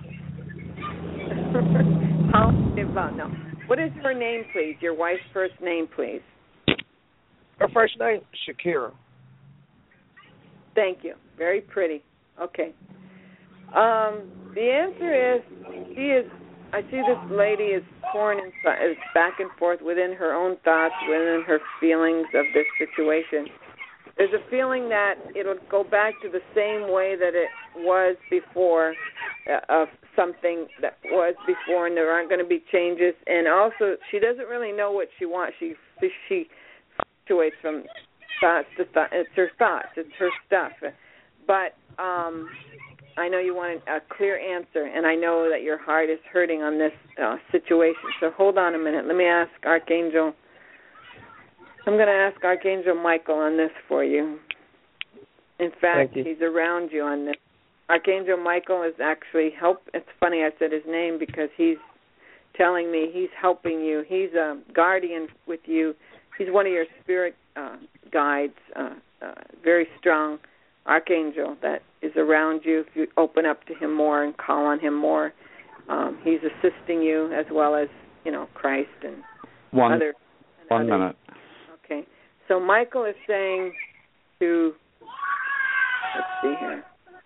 how, no. What is her name, please? Your wife's first name, please. Her first name, Shakira. Thank you. Very pretty. Okay. Um, the answer is, she is, I see this lady is torn inside, is back and forth within her own thoughts, within her feelings of this situation. There's a feeling that it'll go back to the same way that it was before, uh, of something that was before, and there aren't going to be changes. And also, she doesn't really know what she wants. She she fluctuates from thoughts to thoughts. It's her thoughts. It's her stuff. But um, I know you want a clear answer, and I know that your heart is hurting on this uh, situation. So hold on a minute. Let me ask Archangel. I'm going to ask Archangel Michael on this for you. In fact, he's around you on this. Archangel Michael is actually help. It's funny I said his name because he's telling me he's helping you. He's a guardian with you. He's one of your spirit uh, guides, uh, uh, very strong archangel that is around you. If you open up to him more and call on him more, um, he's assisting you as well as, you know, Christ and one, other. And one other. minute. Okay. So Michael is saying to, let's see here.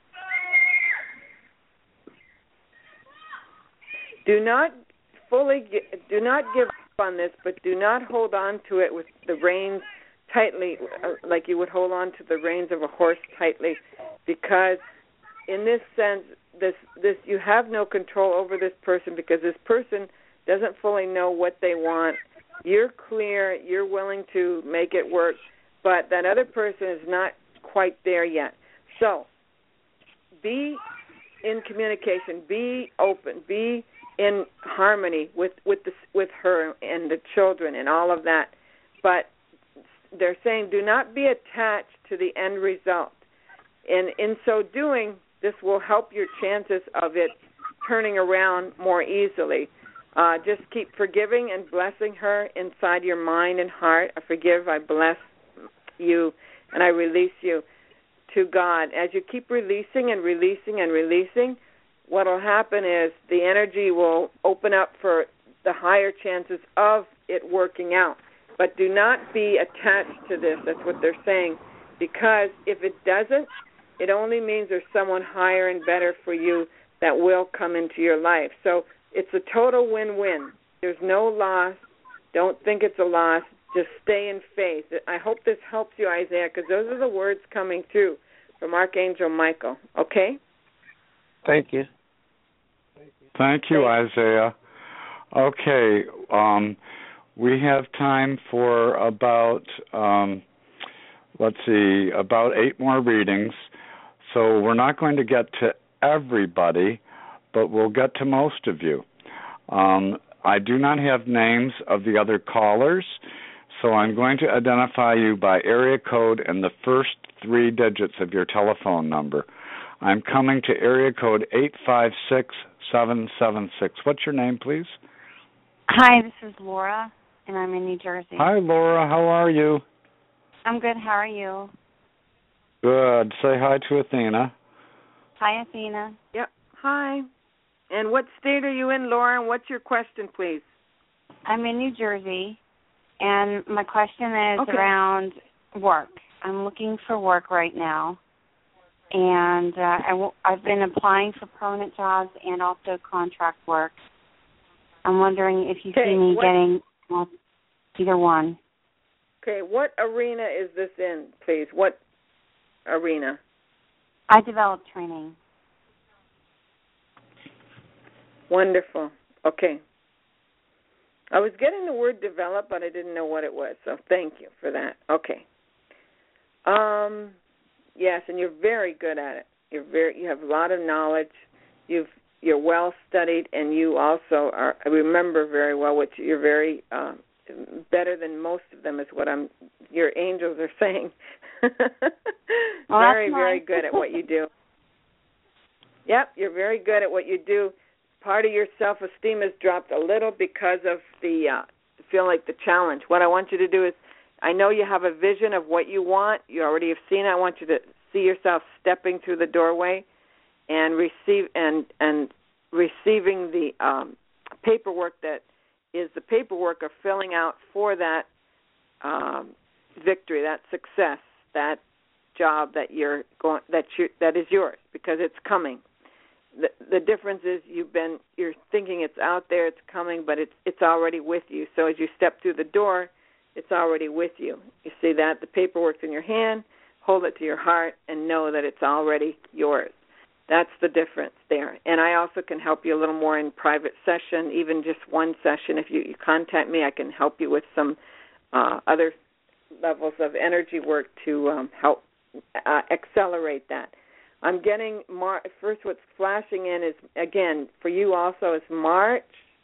Do not fully, do not give up on this, but do not hold on to it with the reins tightly, uh, like you would hold on to the reins of a horse tightly, because in this sense, this this you have no control over this person because this person doesn't fully know what they want. You're clear, you're willing to make it work, but that other person is not quite there yet. So be in communication, be open, be in harmony with with the, with her and the children and all of that. But they're saying do not be attached to the end result. And in so doing, this will help your chances of it turning around more easily. Uh, just keep forgiving and blessing her inside your mind and heart. I forgive, I bless you, and I release you to God. As you keep releasing and releasing and releasing, what will happen is the energy will open up for the higher chances of it working out. But do not be attached to this. That's what they're saying. Because if it doesn't, it only means there's someone higher and better for you that will come into your life. So it's a total win-win. There's no loss. Don't think it's a loss. Just stay in faith. I hope this helps you, Isaiah, because those are the words coming through from Archangel Michael. Okay? Thank you. Thank you, Isaiah. Okay, um, we have time for about, um, let's see, about eight more readings. So we're not going to get to everybody, but we'll get to most of you. Um, I do not have names of the other callers, so I'm going to identify you by area code and the first three digits of your telephone number. I'm coming to area code eight five six, seven seven six. What's your name, please? Hi, this is Laura, and I'm in New Jersey. Hi, Laura. How are you? I'm good. How are you? Good. Say hi to Athena. Hi, Athena. Yep. Hi. And what state are you in, Laura, and what's your question, please? I'm in New Jersey, and my question is okay. around work. I'm looking for work right now, and uh, I w- I've been applying for permanent jobs and also contract work. I'm wondering if you okay, see me what, getting uh, either one. Okay, what arena is this in, please? What arena? I developed training. Wonderful. Okay. I was getting the word develop, but I didn't know what it was, so thank you for that. Okay. Um, yes, and you're very good at it. You're very. You have a lot of knowledge. You've you're well studied, and you also are. I remember very well what you're very uh, better than most of them is what I'm. Your angels are saying. well, very nice. very good at what you do. Yep, you're very good at what you do. Part of your self-esteem has dropped a little because of the uh, feel like the challenge. What I want you to do is, I know you have a vision of what you want. You already have seen it. I want you to see yourself stepping through the doorway and receive and and receiving the um, paperwork that is the paperwork of filling out for that um, victory, that success, that job that you're going that you that is yours because it's coming. The, the difference is you've been you're thinking it's out there, it's coming, but it's it's already with you. So as you step through the door, it's already with you. You see that the paperwork's in your hand, hold it to your heart, and know that it's already yours. That's the difference there. And I also can help you a little more in private session, even just one session. If you, you contact me, I can help you with some uh, other levels of energy work to um, help uh, accelerate that. I'm getting, Mar- first what's flashing in is, again, for you also is March.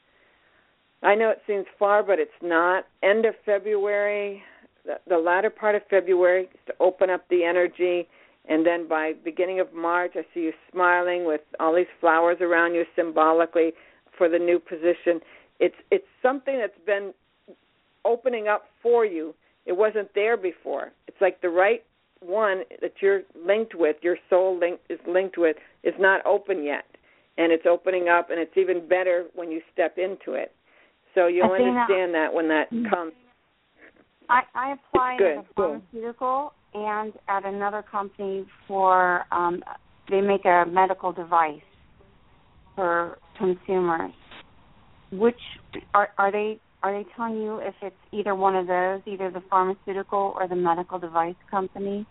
I know it seems far, but it's not. End of February, the, the latter part of February, to open up the energy. And then by beginning of March, I see you smiling with all these flowers around you symbolically for the new position. It's it's something that's been opening up for you. It wasn't there before. It's like the right one that you're linked with, your soul link is linked with, is not open yet. And it's opening up, and it's even better when you step into it. So you'll understand that, that when that comes. I, I applied at a pharmaceutical and at another company for, um, they make a medical device for consumers. Which, are, are they are they telling you if it's either one of those, either the pharmaceutical or the medical device company?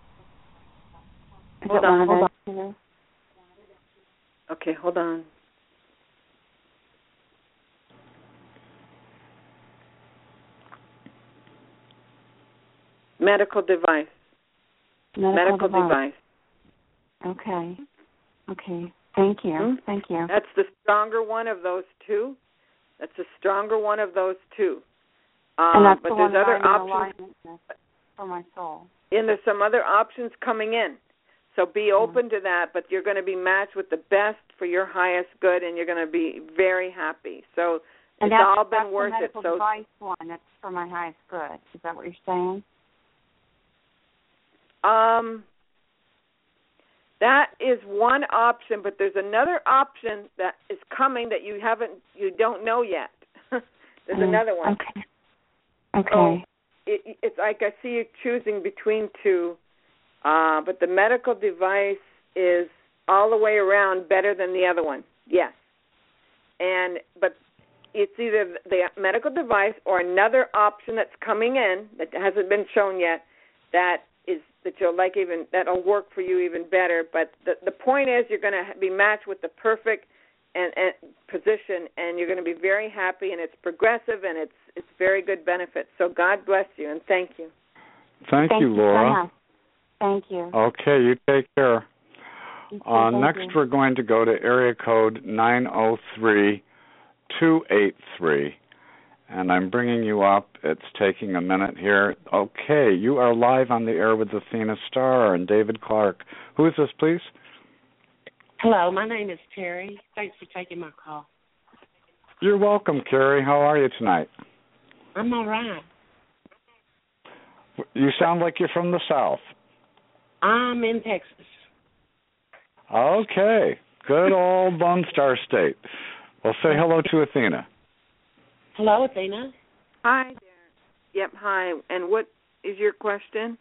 Is hold it on, one hold of those on. Okay, hold on. Medical device. Medical, Medical device. device. Okay. Okay. Thank you. Hmm? Thank you. That's the stronger one of those two. That's a stronger one of those two. Um, and that's but the there's one that other I'm in options alignment with for my soul. And there's some other options coming in. So be open mm-hmm. to that, but you're going to be matched with the best for your highest good, and you're going to be very happy. So And it's that's, all been that's worth the it. medical So device one, that's for my highest good. Is that what you're saying? Um, that is one option, but there's another option that is coming that you haven't, you don't know yet. There's mm, another one. Okay. Okay. So it, it's like I see you choosing between two, uh, but the medical device is all the way around better than the other one. Yes. And but it's either the medical device or another option that's coming in that hasn't been shown yet that is that you'll like even that'll work for you even better. But the the point is you're going to be matched with the perfect and, and position, and you're going to be very happy, and it's progressive, and it's it's very good benefits. So God bless you, and thank you. Thank, thank you, Laura. You so thank you. Okay, you take care. You too, uh, thank next, you. we're going to go to area code nine oh three, two eight three. And I'm bringing you up. It's taking a minute here. Okay, you are live on the air with Athena Starr and David Clark. Who is this, please? Hello, my name is Terry. Thanks for taking my call. You're welcome, Carrie. How are you tonight? I'm all right. You sound like you're from the South. I'm in Texas. Okay, good old Lone Star State. Well, say hello to Athena. Hello, Athena. Hi there. Yep, hi. And what is your question?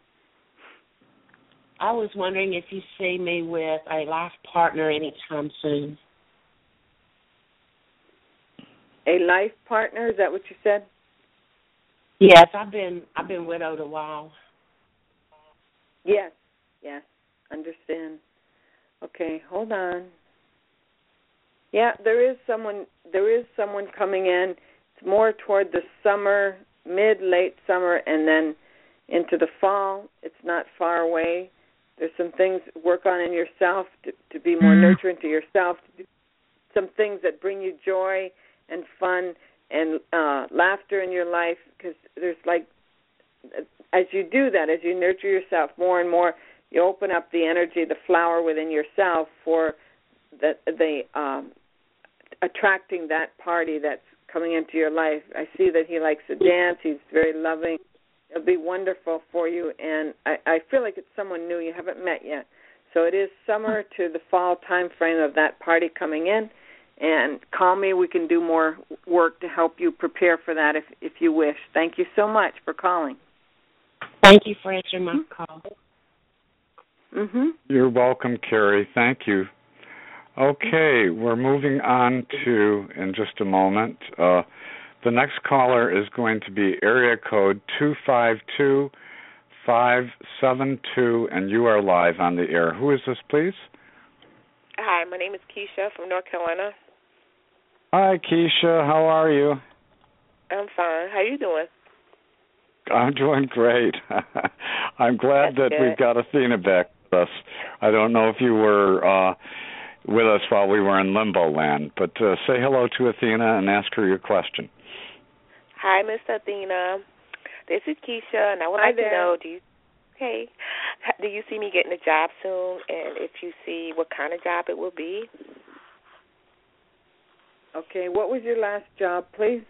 I was wondering if you see me with a life partner anytime soon. A life partner, is that what you said? Yes, I've been I've been widowed a while. Yes, yes, understand. Okay, hold on. Yeah, there is someone there is someone coming in. It's more toward the summer, mid, late summer, and then into the fall. It's not far away. There's some things to work on in yourself to, to be more nurturing to yourself, to do some things that bring you joy and fun and uh, laughter in your life, because there's like, as you do that, as you nurture yourself more and more, you open up the energy, the flower within yourself for the, the um, attracting that party that's coming into your life. I see that he likes to dance. He's very loving. It'll be wonderful for you, and I, I feel like it's someone new you haven't met yet. So it is summer to the fall time frame of that party coming in, and call me. We can do more work to help you prepare for that if, if you wish. Thank you so much for calling. Thank you for answering my call. Mm-hmm. You're welcome, Carrie. Thank you. Okay, we're moving on to, in just a moment, uh, the next caller is going to be area code two five two, five seven two, and you are live on the air. Who is this, please? Hi, my name is Keisha from North Carolina. Hi, Keisha. How are you? I'm fine. How you doing? I'm doing great. I'm glad That's that good. we've got Athena back with us. I don't know if you were uh, with us while we were in limbo land, but uh, say hello to Athena and ask her your question. Hi, Miss Athena. This is Keisha, and I would Hi like there. to know, do you, hey, do you see me getting a job soon? And if you see, what kind of job it will be? Okay, what was your last job, please?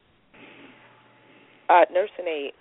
Uh, nursing aide.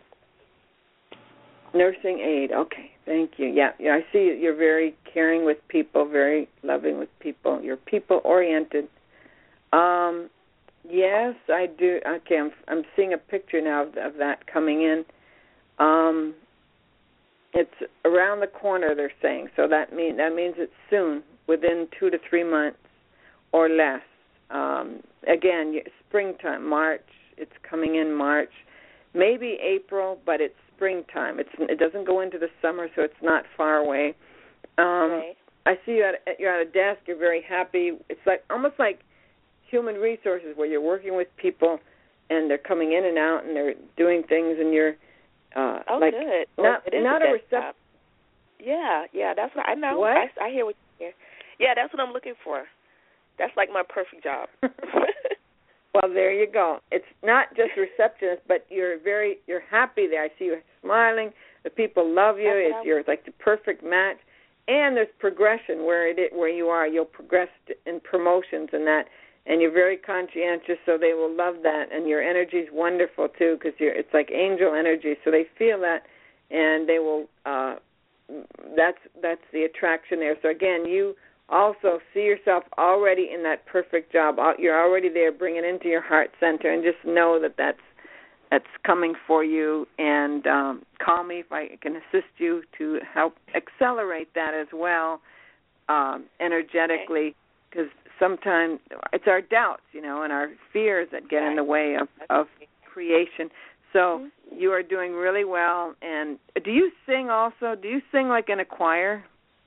Nursing aide. Okay, thank you. Yeah, yeah, I see you're very caring with people, very loving with people. You're people-oriented. Um, yes, I do. Okay, I'm I'm seeing a picture now of, of that coming in. Um, it's around the corner, they're saying. So that mean that means it's soon, within two to three months or less. Um, again, springtime, March. It's coming in March, maybe April, but it's springtime. It's it doesn't go into the summer, so it's not far away. Um, Right. I see you at you're at a desk. You're very happy. It's like almost like human resources, where you're working with people, and they're coming in and out, and they're doing things, and you're uh, Oh, like good. not It is not a a desk reception. job. Yeah, yeah, that's what I know. What? I, I hear what you hear. Yeah, that's what I'm looking for. That's like my perfect job. Well, there you go. It's not just receptionist, but you're very you're happy there. I see you smiling. The people love you. That's It's what you're like the perfect match. And there's progression where it where you are. You'll progress in promotions and that, and you're very conscientious, so they will love that. And your energy is wonderful too, because you're it's like angel energy, so they feel that, and they will. Uh, that's that's the attraction there. So again, you also see yourself already in that perfect job. You're already there. Bring it into your heart center, and just know that that's that's coming for you. And um, call me if I can assist you to help accelerate that as well, um, energetically, because sometimes it's our doubts, you know, and our fears that get in the way of, of creation. So mm-hmm. you are doing really well. And do you sing also? Do you sing like in a choir?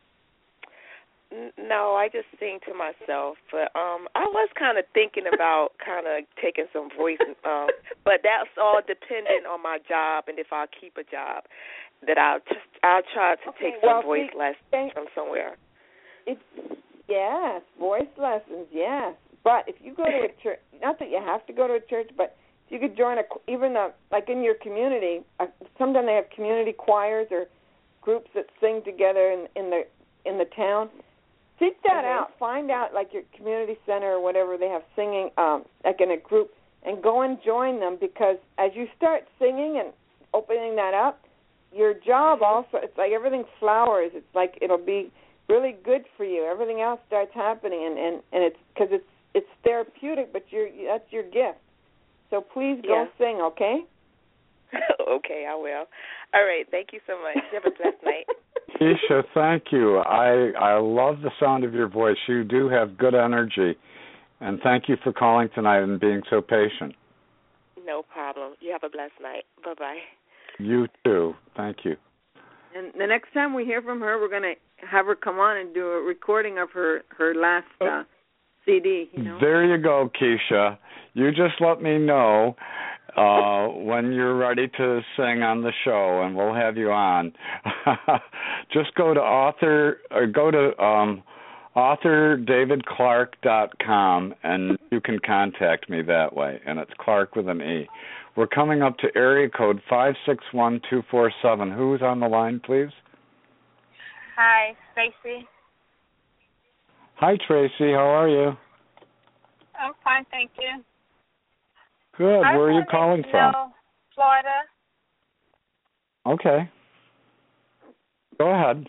No, I just sing to myself. But um, I was kind of thinking about kind of taking some voice, um, but that's all dependent on my job and if I keep a job. That I'll just I'll try to okay, take some well, voice see, lessons from somewhere. It's yes, voice lessons, yes. But if you go to a church, not that you have to go to a church, but if you could join a even a, like in your community. Uh, sometimes they have community choirs or groups that sing together in, in the in the town. Seek that okay. out. Find out, like your community center or whatever they have singing, um, like in a group, and go and join them, because as you start singing and opening that up, your job also, it's like everything flowers. It's like it'll be really good for you. Everything else starts happening, and, and, and it's because it's it's therapeutic, but you're, that's your gift. So please go yeah. sing, okay? Okay, I will. All right, thank you so much. Have a blessed night. Keisha, thank you. I I love the sound of your voice. You do have good energy, and thank you for calling tonight and being so patient. No problem. You have a blessed night. Bye-bye. You too. Thank you. And the next time we hear from her, we're going to have her come on and do a recording of her, her last uh, C D. You know? There you go, Keisha. You just let me know uh, when you're ready to sing on the show, and we'll have you on. Just go to author, or go to um, author david clark dot com, and you can contact me that way. And it's Clark with an E. We're coming up to area code five six one two four seven. Who's on the line, please? Hi, Stacy. Hi, Tracy. How are you? I'm fine, thank you. Good. I Where are you calling from? Know Florida. Okay. Go ahead.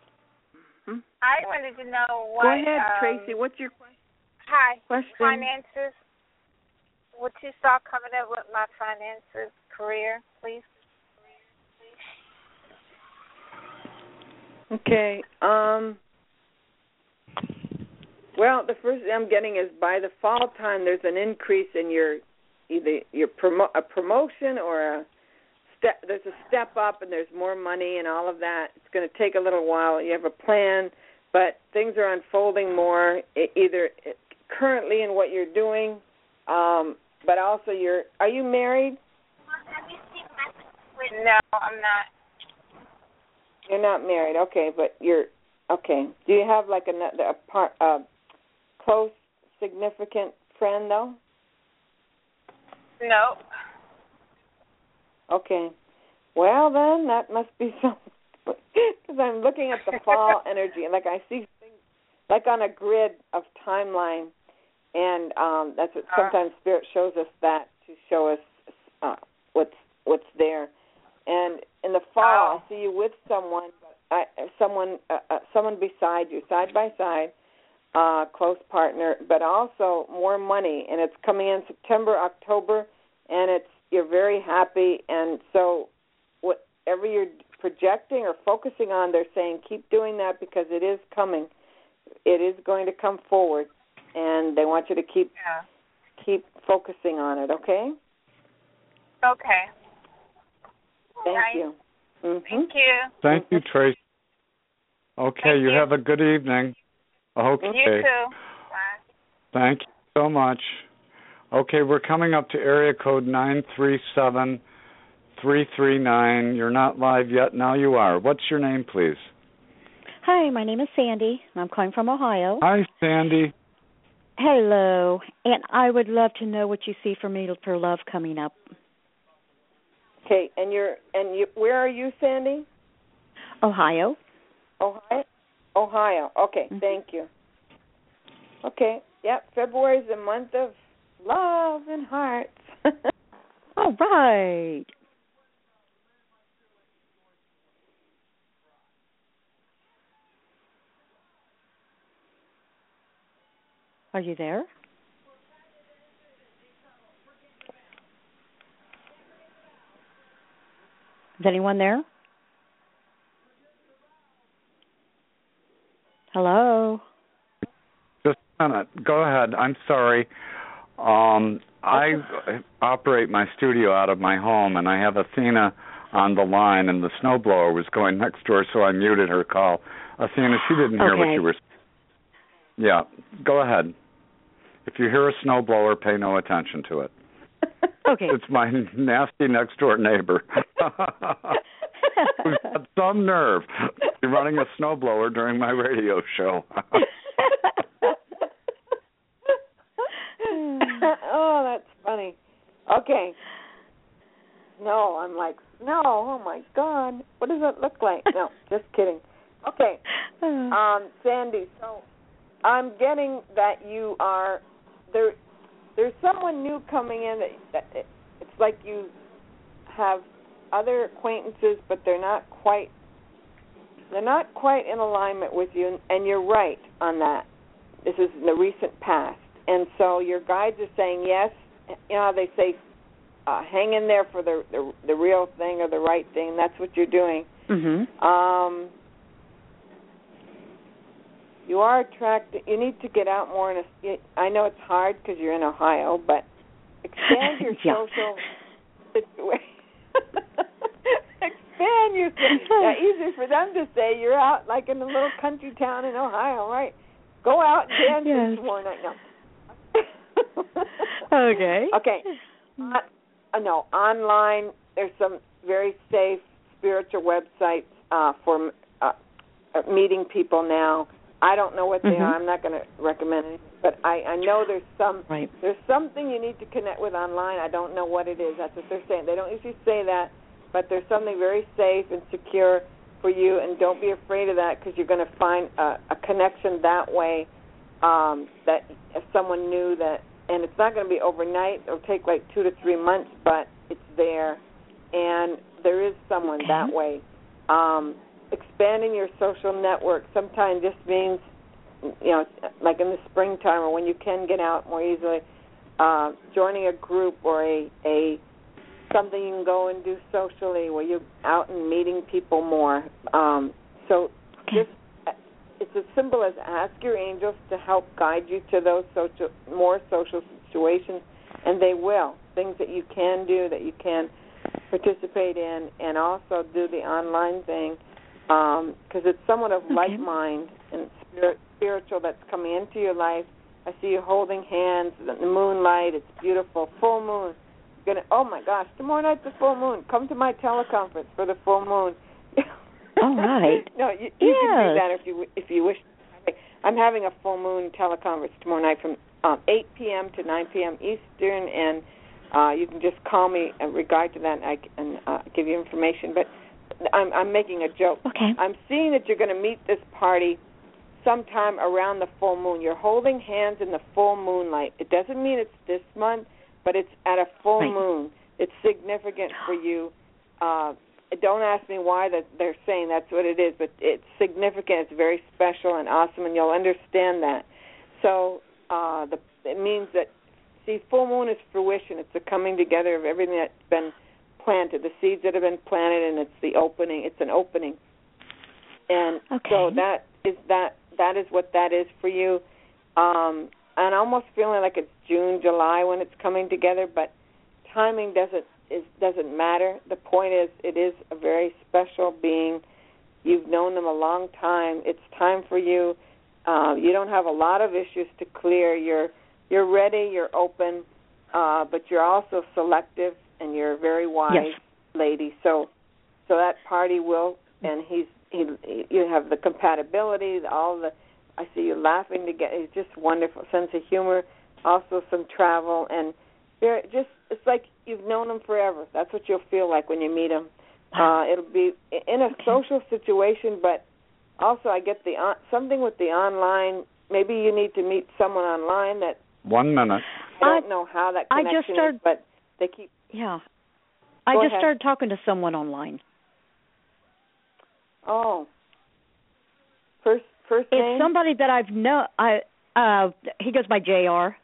I wanted to know what. Go ahead, um, Tracy. What's your question? Hi. Question. Finances. What you saw coming up with my finances, career, please. Okay. Um. Well, the first thing I'm getting is by the fall time, there's an increase in your either your promo a promotion or a step. There's a step up, and there's more money and all of that. It's going to take a little while. You have a plan, but things are unfolding more either currently in what you're doing, um, but also you're. Are you married? No, I'm not. You're not married. Okay, but you're okay. Do you have like another a part? Uh, close, significant friend, though? No. Okay. Well, then, that must be something. Because I'm looking at the fall energy, and like I see things like on a grid of timeline, and um, that's what sometimes Spirit shows us that to show us uh, what's what's there. And in the fall, I see you with someone, I, someone, uh, uh, someone beside you, side by side. Uh, close partner, but also more money, and it's coming in September, October, and it's you're very happy, and so whatever you're projecting or focusing on, they're saying keep doing that because it is coming, it is going to come forward, and they want you to keep yeah. keep focusing on it. Okay. Okay. Thank right. you. Mm-hmm. Thank you. Thank you, Tracy. Okay, Thank you, you have a good evening. Okay. You too. Bye. Thank you so much. Okay, we're coming up to area code nine three seven three three nine. You're not live yet. Now you are. What's your name, please? Hi, my name is Sandy, and I'm calling from Ohio. Hi, Sandy. Hello. And I would love to know what you see for me for love coming up. Okay, and you're and you, where are you, Sandy? Ohio. Ohio. Ohio. Okay, mm-hmm. Thank you. Okay, Yep, February is the month of love and hearts. All right. Are you there? Is anyone there? Hello? Just a minute. Go ahead. I'm sorry. Um, I operate my studio out of my home, and I have Athena on the line, and the snowblower was going next door, so I muted her call. Athena, she didn't hear okay. what you were saying. Yeah, go ahead. If you hear a snowblower, pay no attention to it. Okay. It's my nasty next-door neighbor who's got some nerve. You're running a snowblower during my radio show. Oh, that's funny. Okay. No, I'm like, no, oh, my God. What does it look like? No, just kidding. Okay. Um, Sandy, so I'm getting that you are, there. there's someone new coming in that, that it's like you have other acquaintances, but they're not quite, they're not quite in alignment with you, and you're right on that. This is in the recent past. And so your guides are saying yes. You know how they say, uh, hang in there for the, the the real thing or the right thing. That's what you're doing. Mm-hmm. Um, you are attracted. You need to get out more. In a, I know it's hard because you're in Ohio, but expand your yeah. social situation. Expand your. Yeah, easier for them to say you're out like in a little country town in Ohio, right? Go out and dance yes. tomorrow night. No. Okay. Okay. Uh, no, online, there's some very safe spiritual websites uh, for uh, meeting people now. I don't know what they mm-hmm. are. I'm not going to recommend it. But I, I know there's some right. there's something you need to connect with online. I don't know what it is. That's what they're saying. They don't usually say that, but there's something very safe and secure for you, and don't be afraid of that because you're going to find a, a connection that way um, that if someone knew that. And it's not going to be overnight. It'll take like two to three months, but it's there. And there is someone okay. that way. Um, expanding your social network sometimes just means, you know, like in the springtime or when you can get out more easily, uh, joining a group or a, a something you can go and do socially where you're out and meeting people more. Um, so okay. just it's as simple as ask your angels to help guide you to those social, more social situations, and they will. Things that you can do, that you can participate in, and also do the online thing, because um, it's somewhat of okay. like mind and spirit, spiritual that's coming into your life. I see you holding hands, the moonlight, it's beautiful, full moon. You're gonna, oh, my gosh, tomorrow night's the full moon. Come to my teleconference for the full moon. All right. No, you, you yes. can do that if you if you wish. I'm having a full moon teleconference tomorrow night from um, eight p.m. to nine p.m. Eastern, and uh, you can just call me in regard to that, and I can uh, give you information. But I'm, I'm making a joke. Okay. I'm seeing that you're going to meet this party sometime around the full moon. You're holding hands in the full moonlight. It doesn't mean it's this month, but it's at a full right. moon. It's significant for you. Uh, Don't ask me why that they're saying that's what it is, but it's significant. It's very special and awesome, and you'll understand that. So uh, the, it means that, see, full moon is fruition. It's the coming together of everything that's been planted, the seeds that have been planted, and it's the opening. It's an opening. And okay. so that is that. That is what that is for you. Um, and almost feeling like it's June, July when it's coming together, but timing doesn't. It doesn't matter. The point is, it is a very special being. You've known them a long time. It's time for you. Uh, you don't have a lot of issues to clear. You're you're ready. You're open, uh, but you're also selective, and you're a very wise yes. lady. So, so that party will, and he's he. You have the compatibility. All the. I see you laughing together. It's just wonderful sense of humor. Also some travel and. They're just it's like you've known them forever. That's what you'll feel like when you meet them. Uh, it'll be in a social situation, but also I get the uh, something with the online maybe you need to meet someone online that. One minute. I don't know how that connection I just started, is, but they keep. Yeah. I Go just ahead. started talking to someone online. Oh. First, first it's name. It's somebody that I've know. I uh, he goes by J R.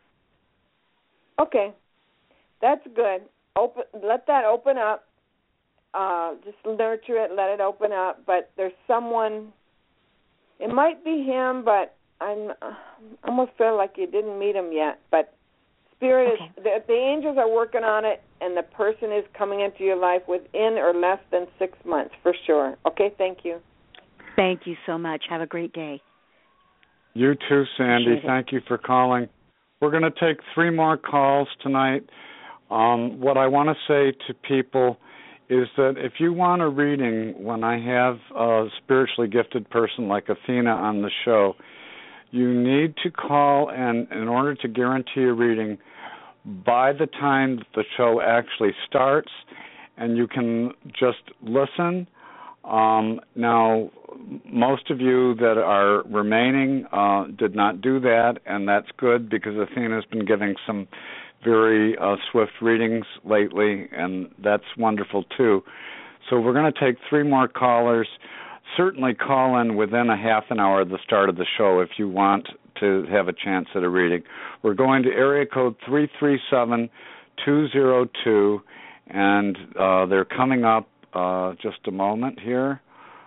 Okay, that's good. Open, let that open up. Uh, just nurture it, let it open up. But there's someone. It might be him, but I'm I almost feel like you didn't meet him yet. But Spirit okay. is the, the angels are working on it, and the person is coming into your life within or less than six months for sure. Okay, thank you. Thank you so much. Have a great day. You too, Sandy. Thank you for calling. We're going to take three more calls tonight. Um, what I want to say to people is that if you want a reading when I have a spiritually gifted person like Athena on the show, you need to call, and in order to guarantee a reading, by the time that the show actually starts, and you can just listen. Um, now, most of you that are remaining uh, did not do that, and that's good because Athena's been giving some very uh, swift readings lately, and that's wonderful too. So we're going to take three more callers. Certainly call in within a half an hour of the start of the show if you want to have a chance at a reading. We're going to area code three three seven, two zero two, and uh, they're coming up uh, just a moment here.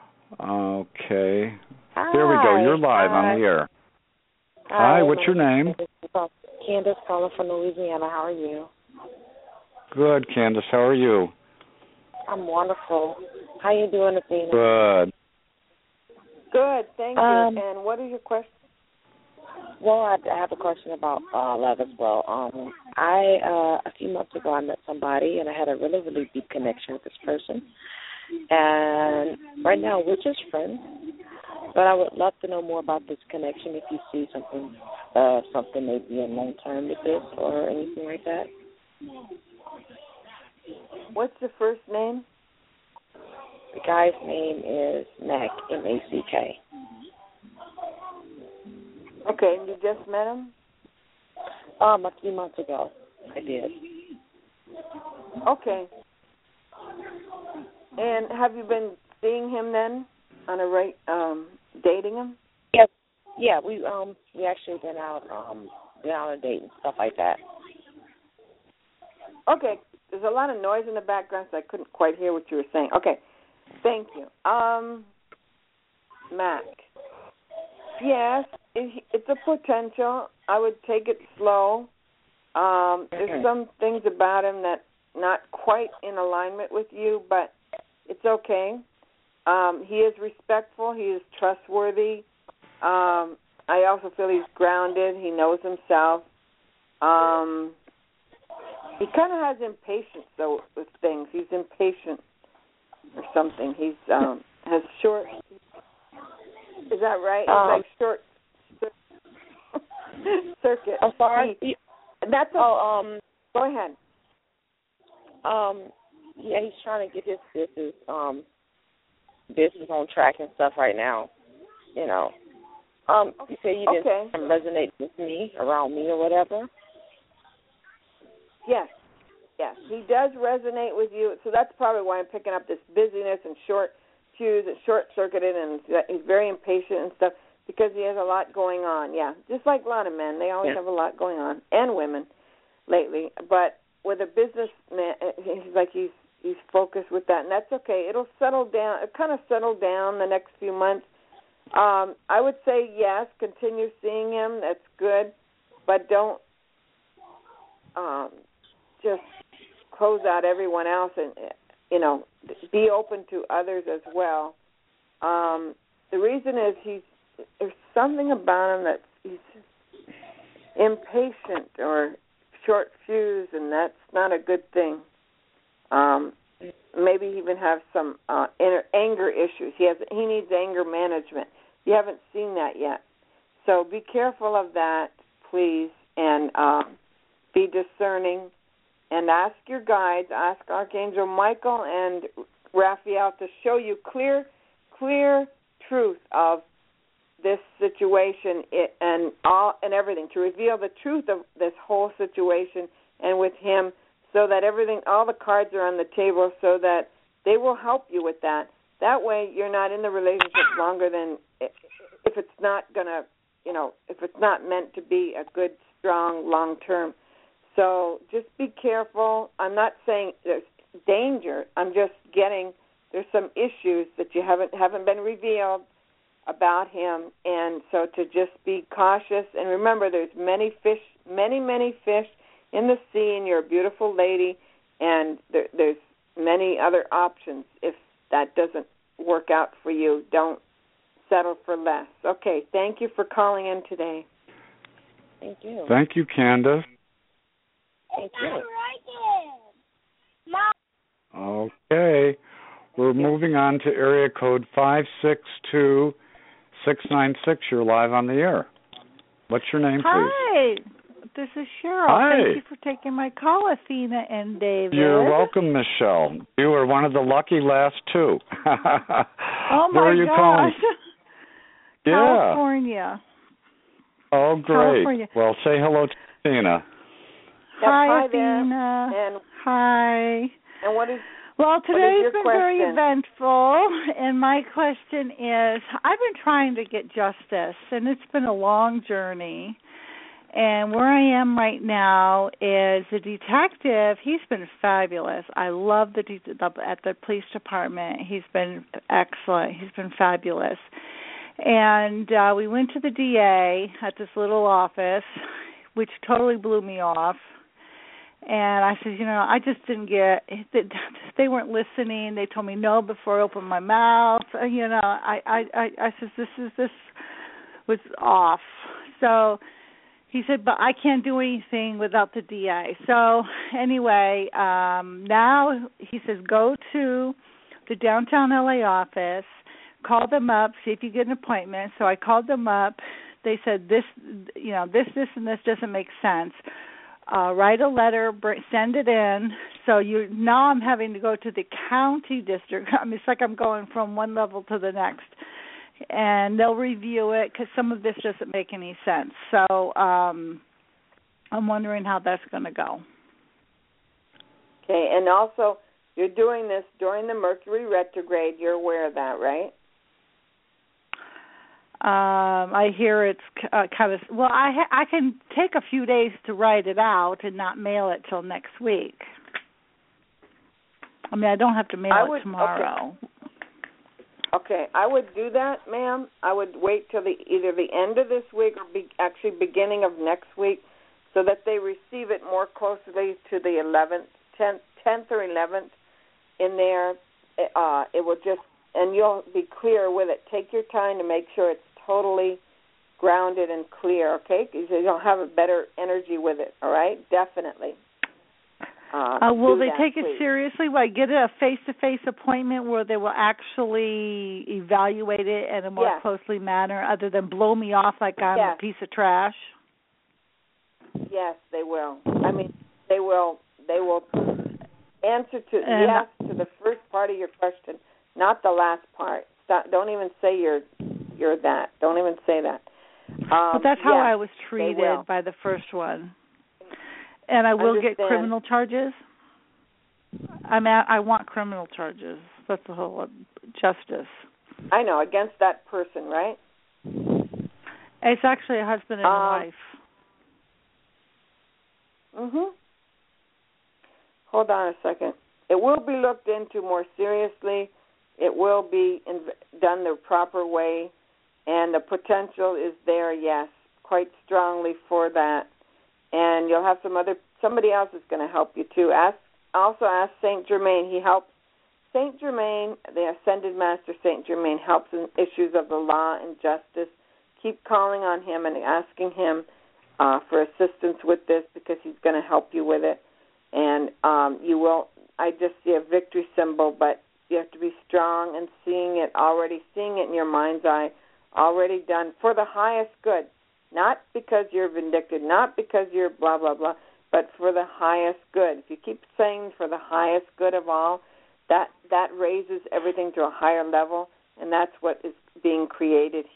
Okay. Hi. There we go. You're live Hi. on the air. Hi, Hi, what's your name? Candace calling from Louisiana. How are you? Good, Candace. How are you? I'm wonderful. How you doing, Athena? Good. Good, thank Um, you. And what is your question? Well, I I have a question about uh, love as well. Um, I uh, a few months ago I met somebody and I had a really, really deep connection with this person. And right now we're just friends. But I would love to know more about this connection. If you see something, uh, something maybe in long term with this or anything like that. What's the first name? The guy's name is Mac, M A C K. Okay, and you just met him? Um, a few months ago, I did. Okay. And have you been seeing him then on a right, um, dating him? Yes. Yeah, we um we actually been out um been out on a date and stuff like that. Okay. There's a lot of noise in the background, so I couldn't quite hear what you were saying. Okay. Thank you. Um, Mac. Yes, it, it's a potential. I would take it slow. Um, there's some things about him that not quite in alignment with you, but it's okay. Um, he is respectful. He is trustworthy. Um, I also feel he's grounded. He knows himself. Um, he kind of has impatience, though, with things. He's impatient or something. He's um, has short... Is that right? Um, it's like short circuit. I'm sorry. He, that's a, oh, um, go ahead. Um, yeah, he's trying to get his business, um, business on track and stuff right now. You know. Um, you say you didn't okay. resonate with me, around me or whatever. Yes, yes, he does resonate with you. So that's probably why I'm picking up this busyness and short fuse, short-circuited, and he's very impatient and stuff because he has a lot going on. Yeah, just like a lot of men, they always yeah. have a lot going on, and women lately. But with a businessman, he's like he's he's focused with that, and that's okay. It'll settle down. It kind of settle down the next few months. Um, I would say yes, continue seeing him. That's good, but don't um, just close out everyone else and. You know, be open to others as well. Um, the reason is he's there's something about him that he's impatient or short fuse, and that's not a good thing. Um, maybe even have some uh, inner anger issues. He has he needs anger management. You haven't seen that yet, so be careful of that, please, and um, be discerning. And ask your guides, ask Archangel Michael and Raphael to show you clear, clear truth of this situation it, and all and everything, to reveal the truth of this whole situation and with him, so that everything, all the cards are on the table, so that they will help you with that. That way, you're not in the relationship longer than if it's not gonna, you know, if it's not meant to be a good, strong, long term. So just be careful. I'm not saying there's danger. I'm just getting there's some issues that you haven't haven't been revealed about him, and so to just be cautious. And remember, there's many fish, many many fish in the sea, and you're a beautiful lady, and there, there's many other options. If that doesn't work out for you, don't settle for less. Okay, thank you for calling in today. Thank you. Thank you, Candace. Thank you. Okay, we're moving on to area code five six two six nine six. You're live on the air. What's your name, please? Hi, this is Cheryl. Hi. Thank you for taking my call, Athena and David. You're welcome, Michelle. You are one of the lucky last two. Oh, my Where are you gosh. calling? Yeah. California. Oh, great. California. Well, say hello to Athena. Hi, hi Athena. And, Hi. and what is Well, today's been question? very eventful, and my question is, I've been trying to get justice, and it's been a long journey. And where I am right now is the detective. He's been fabulous. I love the, de- the at the police department. He's been excellent. He's been fabulous. And uh, we went to the D A at this little office, which totally blew me off. And I said, you know, I just didn't get, they weren't listening. They told me no before I opened my mouth. You know, I, I, I, I said, this is, this was off. So he said, but I can't do anything without the D A. So anyway, um, now he says, go to the downtown L A office, call them up, see if you get an appointment. So I called them up. They said, this, you know, this, this, and this doesn't make sense. Uh, write a letter, br- send it in. So you now I'm having to go to the county district. I mean, it's like I'm going from one level to the next. And they'll review it because some of this doesn't make any sense. So um, I'm wondering how that's going to go. Okay, and also you're doing this during the Mercury retrograde. You're aware of that, right? Um, I hear it's uh, kind of, well, I ha- I can take a few days to write it out and not mail it till next week. I mean, I don't have to mail I it would, tomorrow. Okay. okay, I would do that, ma'am. I would wait till the either the end of this week or be, actually beginning of next week so that they receive it more closely to the eleventh, tenth, tenth or eleventh in there. Uh, it will just, and you'll be clear with it. Take your time to make sure it's totally grounded and clear, okay? Because you'll have a better energy with it, all right? Definitely. Uh, uh, will they that, take please. it seriously? Will I get a face-to-face appointment where they will actually evaluate it in a more yes. closely manner other than blow me off like I'm yes. a piece of trash? Yes, they will. I mean, they will They will answer to and yes to the first part of your question, not the last part. Stop, don't even say you're you're that. Don't even say that. Um, well, that's how yes, I was treated by the first one. And I will Understand. get criminal charges. I mean, I want criminal charges. That's the whole justice. I know, against that person, right? It's actually a husband and um, a wife. Mhm. Hold on a second. It will be looked into more seriously. It will be in, done the proper way, and the potential is there, yes, quite strongly for that. And you'll have some other, somebody else is going to help you too. Ask, also ask Saint Germain. He helps, Saint Germain, the Ascended Master Saint Germain, helps in issues of the law and justice. Keep calling on him and asking him uh, for assistance with this because he's going to help you with it. And um, you will, I just see a victory symbol, but you have to be strong and seeing it already, seeing it in your mind's eye, already done for the highest good. Not because you're vindictive, not because you're blah, blah, blah, but for the highest good. If you keep saying for the highest good of all, that that raises everything to a higher level, and that's what is being created here.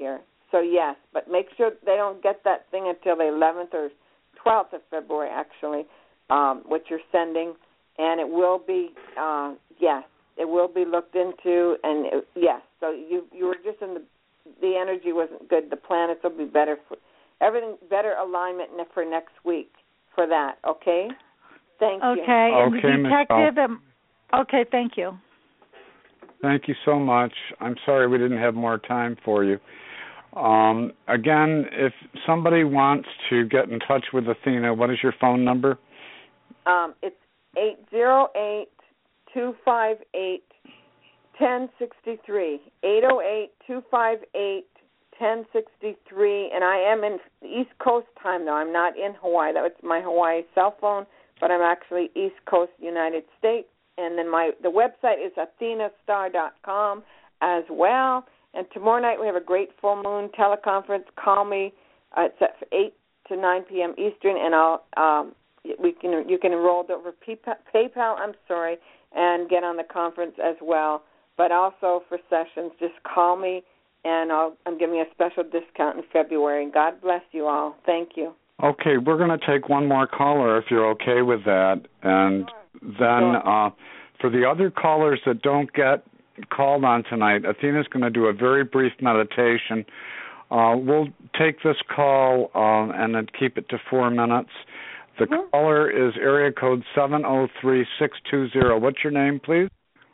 So yes, but make sure they don't get that thing until the eleventh or twelfth of February, actually, um, what you're sending, and it will be uh, yes, it will be looked into, and it, yes. So you you were just in the the energy wasn't good. The planets will be better for everything, better alignment for next week for that. Okay. Thank you. Okay, and okay, the detective. Um, okay, thank you. Thank you so much. I'm sorry we didn't have more time for you. Um, again, if somebody wants to get in touch with Athena, what is your phone number? Um, it's eight zero eight, two five eight, one zero six three. eight zero eight, two five eight, one zero six three. And I am in East Coast time, though. I'm not in Hawaii. That was my Hawaii cell phone, but I'm actually East Coast, United States. And then my the website is athena star dot com as well. And tomorrow night we have a great full moon teleconference. Call me. Uh, it's at eight to nine p.m. Eastern, and I'll um, we can you can enroll over PayPal. I'm sorry, and get on the conference as well. But also for sessions, just call me, and I'll, I'm giving a special discount in February. God bless you all. Thank you. Okay, we're going to take one more caller if you're okay with that, and then uh, for the other callers that don't get called on tonight, Athena's going to do a very brief meditation. Uh, we'll take this call um, and then keep it to four minutes. The mm-hmm. caller is area code seven oh three, six two zero. What's your name, please?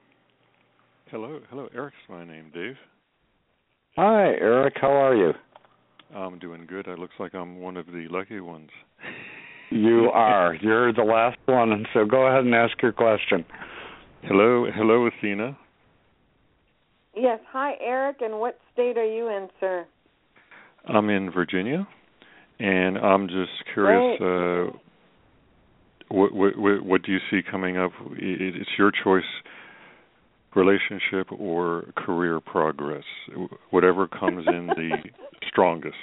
Hello, hello. Eric's my name, Dave. Hi, Eric. How are you? I'm doing good. It looks like I'm one of the lucky ones. You are. You're the last one, and so go ahead and ask your question. Hello, hello, Athena. Yes. Hi, Eric. And what state are you in, sir? I'm in Virginia, and I'm just curious. Uh, what, what what do you see coming up? It's your choice. Relationship or career progress, whatever comes in the strongest.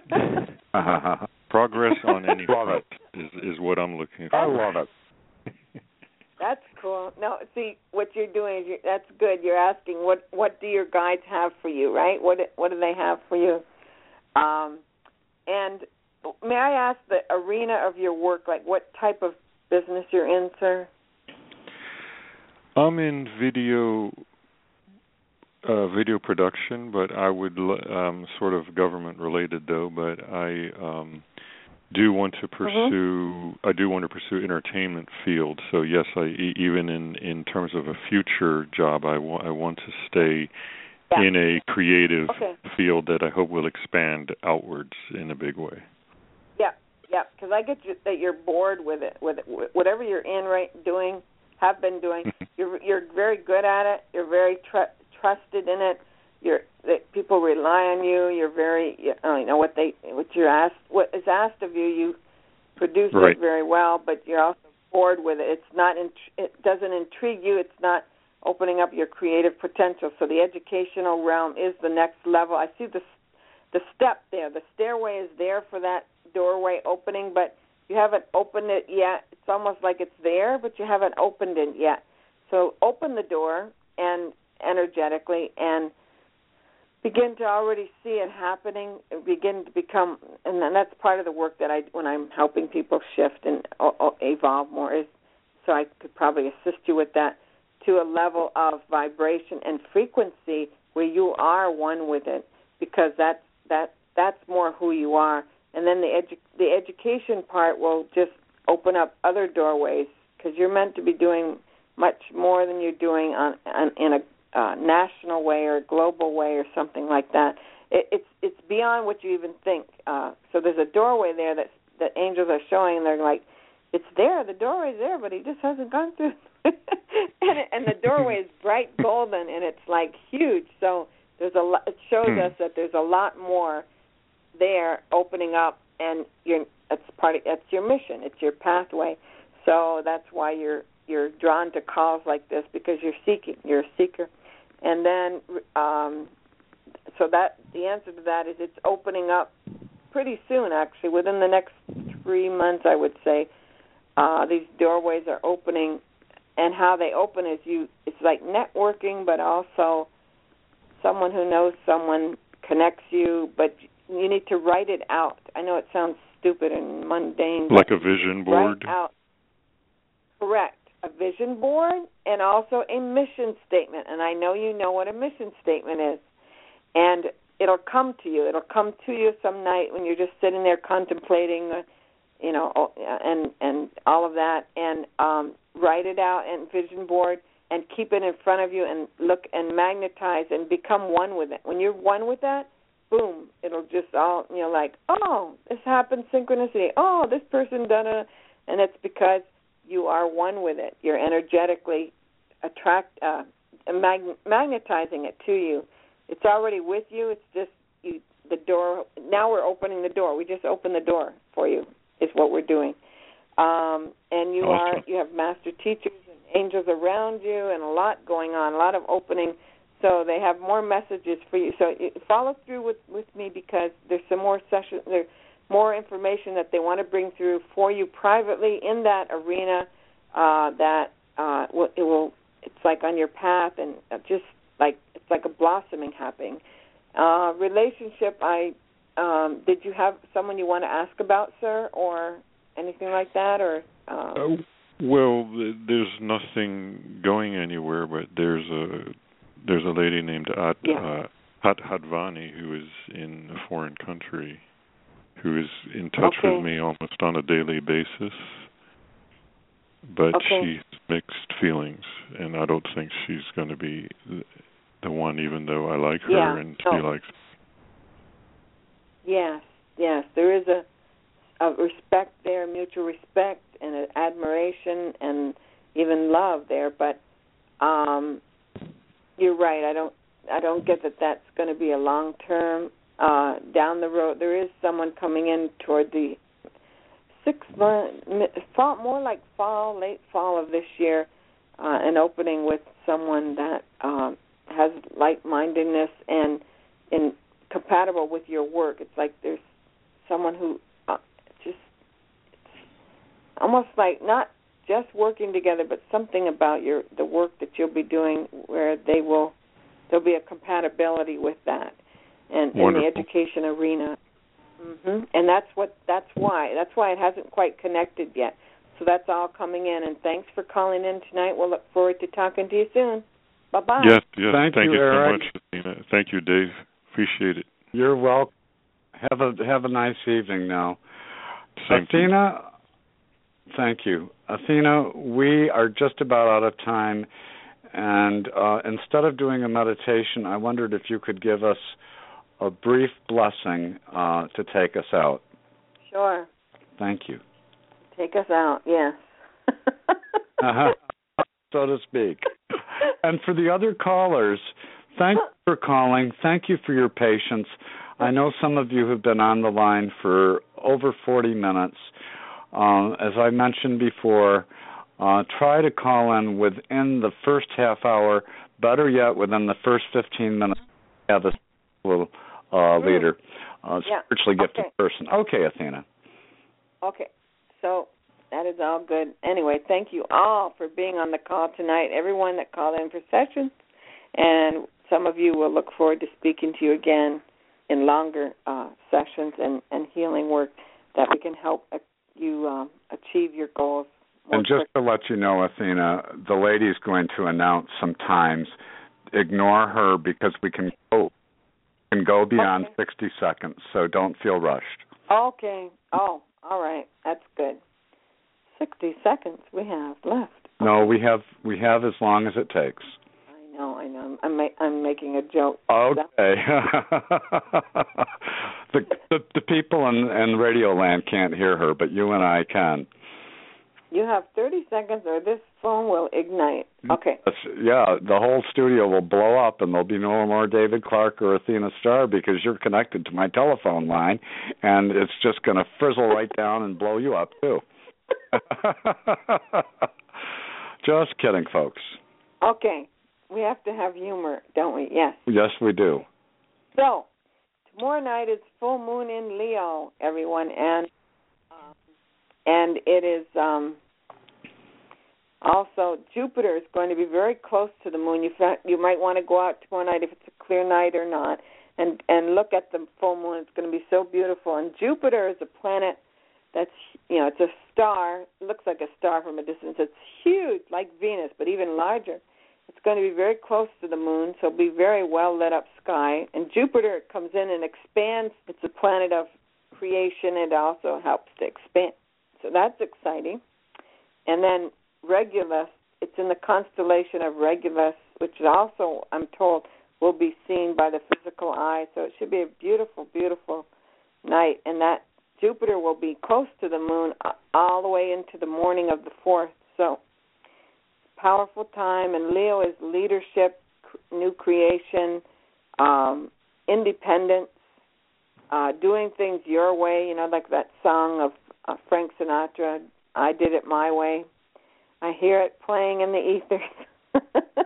Progress on any front is, is what I'm looking for. I love it. That's cool. No, see, what you're doing is you're, that's good. You're asking what what do your guides have for you, right? What what do they have for you? Um, and may I ask the arena of your work, like what type of business you're in, sir? I'm in video uh, video production, but I would um, sort of government related though. But I um, do want to pursue mm-hmm. I do want to pursue entertainment field. So yes, I even in, in terms of a future job, I, wa- I want to stay yeah. in a creative okay. field that I hope will expand outwards in a big way. Yeah, yeah, because I get you, that you're bored with it, with it, whatever you're in right doing. Have been doing. You're you're very good at it. You're very tr- trusted in it. You're that people rely on you. You're very you know what they what you're asked what is asked of you. You produce right. it very well, but you're also bored with it. It's not it doesn't intrigue you. It's not opening up your creative potential. So the educational realm is the next level. I see the the step there. The stairway is there for that doorway opening, but you haven't opened it yet. It's almost like it's there, but you haven't opened it yet. So open the door and energetically and begin to already see it happening. Begin to become, and then that's part of the work that I, when I'm helping people shift and uh, evolve more, is so I could probably assist you with that to a level of vibration and frequency where you are one with it, because that's that that's more who you are. And then the edu- the education part will just open up other doorways, because you're meant to be doing much more than you're doing on, on in a uh, national way or a global way or something like that. It, it's it's beyond what you even think. Uh, so there's a doorway there that that angels are showing, and they're like, it's there, the doorway's there, but he just hasn't gone through. and, it, and the doorway is bright golden, and it's like huge. So there's a lot, it shows us that there's a lot more there opening up, and you're, that's part of, that's your mission. It's your pathway. So that's why you're you're drawn to calls like this, because you're seeking. You're a seeker. And then, um, so that the answer to that is it's opening up pretty soon. Actually, within the next three months, I would say, uh, these doorways are opening. And how they open is you. It's like networking, but also someone who knows someone connects you, but you need to write it out. I know it sounds stupid and mundane. Like a vision board? Write out. Correct. A vision board and also a mission statement. And I know you know what a mission statement is. And it'll come to you. It'll come to you some night when you're just sitting there contemplating, you know, and and all of that. And um, write it out in vision board and keep it in front of you and look and magnetize and become one with it. When you're one with that, boom, it'll just all, you know, like, oh, this happened, synchronicity. Oh, this person done it. And it's because you are one with it. You're energetically attract, uh, mag- magnetizing it to you. It's already with you. It's just you, the door. Now we're opening the door. We just opened the door for you is what we're doing. Um, and you awesome. are you have master teachers and angels around you and a lot going on, a lot of opening. So they have more messages for you. So follow through with, with me because there's some more sessions, there's more information that they want to bring through for you privately in that arena uh, that uh, it will, it's like on your path and just like, it's like a blossoming happening. Uh, relationship, I, um, did you have someone you want to ask about, sir, or anything like that? Or um... uh, Well, there's nothing going anywhere, but there's a... There's a lady named Ad, yeah. uh, Hat Hadvani who is in a foreign country, who is in touch okay. with me almost on a daily basis, but okay. she's mixed feelings, and I don't think she's going to be the one, even though I like her yeah. and oh. she likes me. Yes, yes, there is a, a respect there, mutual respect and an admiration and even love there, but um you're right. I don't. I don't get that. That's going to be a long term. Uh, down the road, there is someone coming in toward the six month, fall, more like fall, late fall of this year, uh, an opening with someone that um, has like-mindedness and in compatible with your work. It's like there's someone who uh, just it's almost like not. just working together, but something about your the work that you'll be doing where they will there'll be a compatibility with that, and in the education arena, mm-hmm. and that's what that's why that's why it hasn't quite connected yet. So that's all coming in, and thanks for calling in tonight. We'll look forward to talking to you soon. Bye bye. Yes, yes. Thank, Thank you, you Eric. so much, Athena. Thank you, Dave. Appreciate it. You're welcome. Have a have a nice evening now, Same Athena. Thank you. Athena, we are just about out of time, and uh, instead of doing a meditation, I wondered if you could give us a brief blessing uh, to take us out. Sure. Thank you. Take us out, yes. uh-huh. So to speak. And for the other callers, thank you for calling. Thank you for your patience. I know some of you have been on the line for over forty minutes. Um, as I mentioned before, uh, try to call in within the first half hour, better yet, within the first fifteen minutes, have a little uh, leader, uh, yeah. spiritually gifted okay. person. Okay, Athena. Okay, so that is all good. Anyway, thank you all for being on the call tonight, everyone that called in for sessions, and some of you will look forward to speaking to you again in longer uh, sessions and, and healing work that we can help you um, achieve your goals. And just quickly. To let you know, Athena, the lady's going to announce some times. Ignore her because we can go can go beyond okay. sixty seconds, so don't feel rushed. Okay. Oh, all right. That's good. sixty seconds we have left. No, we have we have as long as it takes. I know, I know. I'm ma- I'm making a joke. Okay. the, the the people in, in Radio Land can't hear her, but you and I can. You have thirty seconds or this phone will ignite. Okay. Yeah, the whole studio will blow up and there'll be no more David Clark or Athena Starr because you're connected to my telephone line and it's just going to frizzle right down and blow you up too. Just kidding, folks. Okay. We have to have humor, don't we? Yes. Yes, we do. So, tomorrow night is full moon in Leo, everyone, and um, and it is um, also Jupiter is going to be very close to the moon. You you might want to go out tomorrow night if it's a clear night or not. and and look at the full moon. It's going to be so beautiful. And Jupiter is a planet that's, you know, it's a star. It looks like a star from a distance. It's huge, like Venus, but even larger. It's going to be very close to the moon, so it'll be very well lit up sky. And Jupiter comes in and expands. It's a planet of creation. It also helps to expand. So that's exciting. And then Regulus, it's in the constellation of Regulus, which also, I'm told, will be seen by the physical eye. So it should be a beautiful, beautiful night. And that Jupiter will be close to the moon all the way into the morning of the fourth. So powerful time. And Leo is leadership, new creation, um, independence, uh, doing things your way. You know, like that song of uh, Frank Sinatra, I Did It My Way. I hear it playing in the ethers.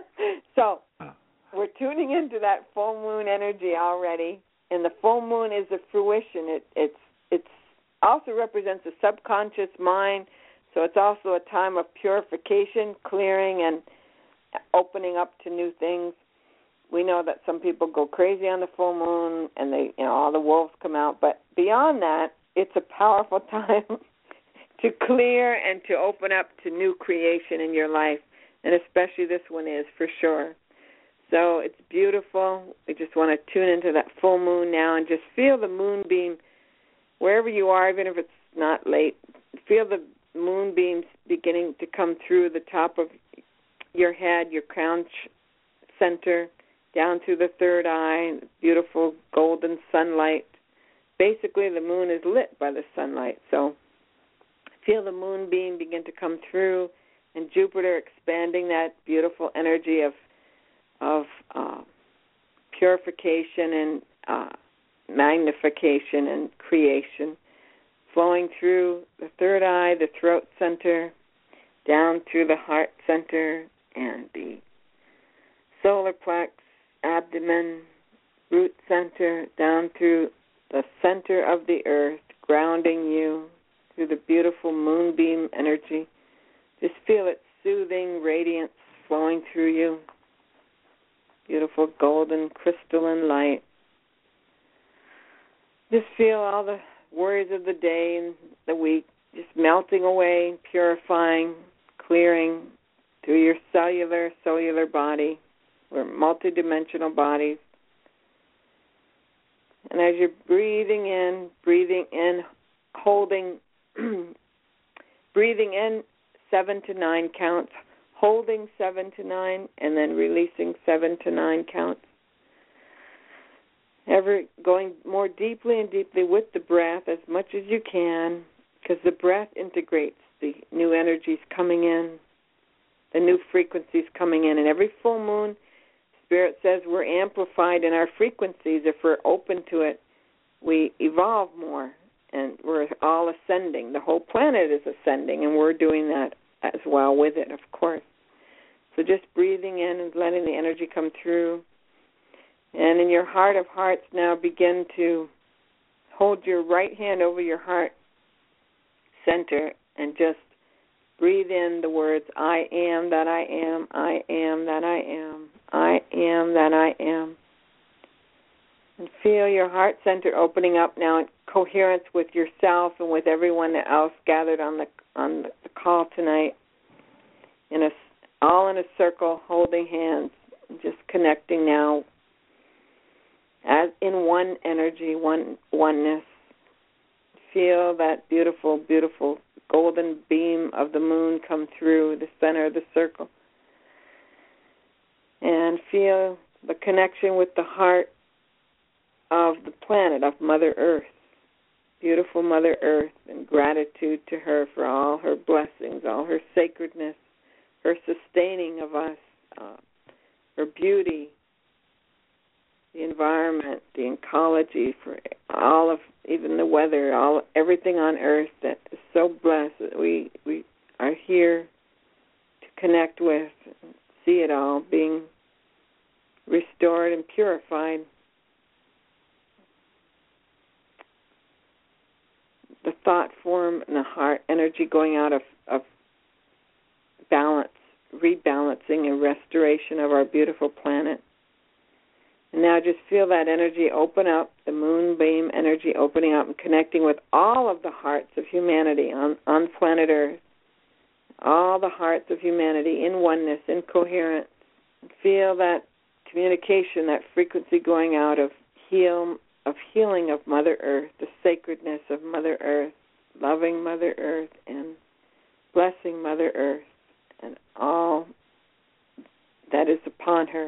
So we're tuning into that full moon energy already, and the full moon is a fruition. It it's it's also represents the subconscious mind, so it's also a time of purification, clearing, and opening up to new things. We know that some people go crazy on the full moon, and they, you know, all the wolves come out. But beyond that, it's a powerful time to clear and to open up to new creation in your life, and especially this one is for sure. So it's beautiful. We just want to tune into that full moon now and just feel the moonbeam wherever you are, even if it's not late. Feel the moonbeams beginning to come through the top of your head, your crown center, down through the third eye, beautiful golden sunlight. Basically, the moon is lit by the sunlight, so feel the moonbeam begin to come through, and Jupiter expanding that beautiful energy of of uh, purification and uh, magnification and creation, flowing through the third eye, the throat center, down through the heart center and the solar plex, abdomen, root center, down through the center of the earth, grounding you through the beautiful moonbeam energy. Just feel its soothing radiance flowing through you. Beautiful golden crystalline light. Just feel all the worries of the day and the week just melting away, purifying, clearing through your cellular, cellular body. We're multidimensional bodies. And as you're breathing in, breathing in, holding breathing in seven to nine counts, holding seven to nine, and then releasing seven to nine counts. Ever going more deeply and deeply with the breath as much as you can, because the breath integrates the new energies coming in, the new frequencies coming in. And every full moon, Spirit says we're amplified in our frequencies. If we're open to it, we evolve more. And we're all ascending. The whole planet is ascending, and we're doing that as well with it, of course. So just breathing in and letting the energy come through. And in your heart of hearts now, begin to hold your right hand over your heart center and just breathe in the words, I am that I am, I am that I am, I am that I am. And feel your heart center opening up now in coherence with yourself and with everyone else gathered on the on the call tonight. In a all in a circle, holding hands, just connecting now, as in one energy, one oneness. Feel that beautiful, beautiful golden beam of the moon come through the center of the circle, and feel the connection with the heart of the planet, of Mother Earth, beautiful Mother Earth, and gratitude to her for all her blessings, all her sacredness, her sustaining of us, uh, her beauty, the environment, the ecology, for all of, even the weather, all everything on Earth that is so blessed that we, we are here to connect with, and see it all being restored and purified. The thought form and the heart energy going out of, of balance, rebalancing and restoration of our beautiful planet. And now just feel that energy open up, the moonbeam energy opening up and connecting with all of the hearts of humanity on, on planet Earth. All the hearts of humanity in oneness, in coherence. Feel that communication, that frequency going out of heal, of healing of Mother Earth, the sacredness of Mother Earth, loving Mother Earth and blessing Mother Earth and all that is upon her.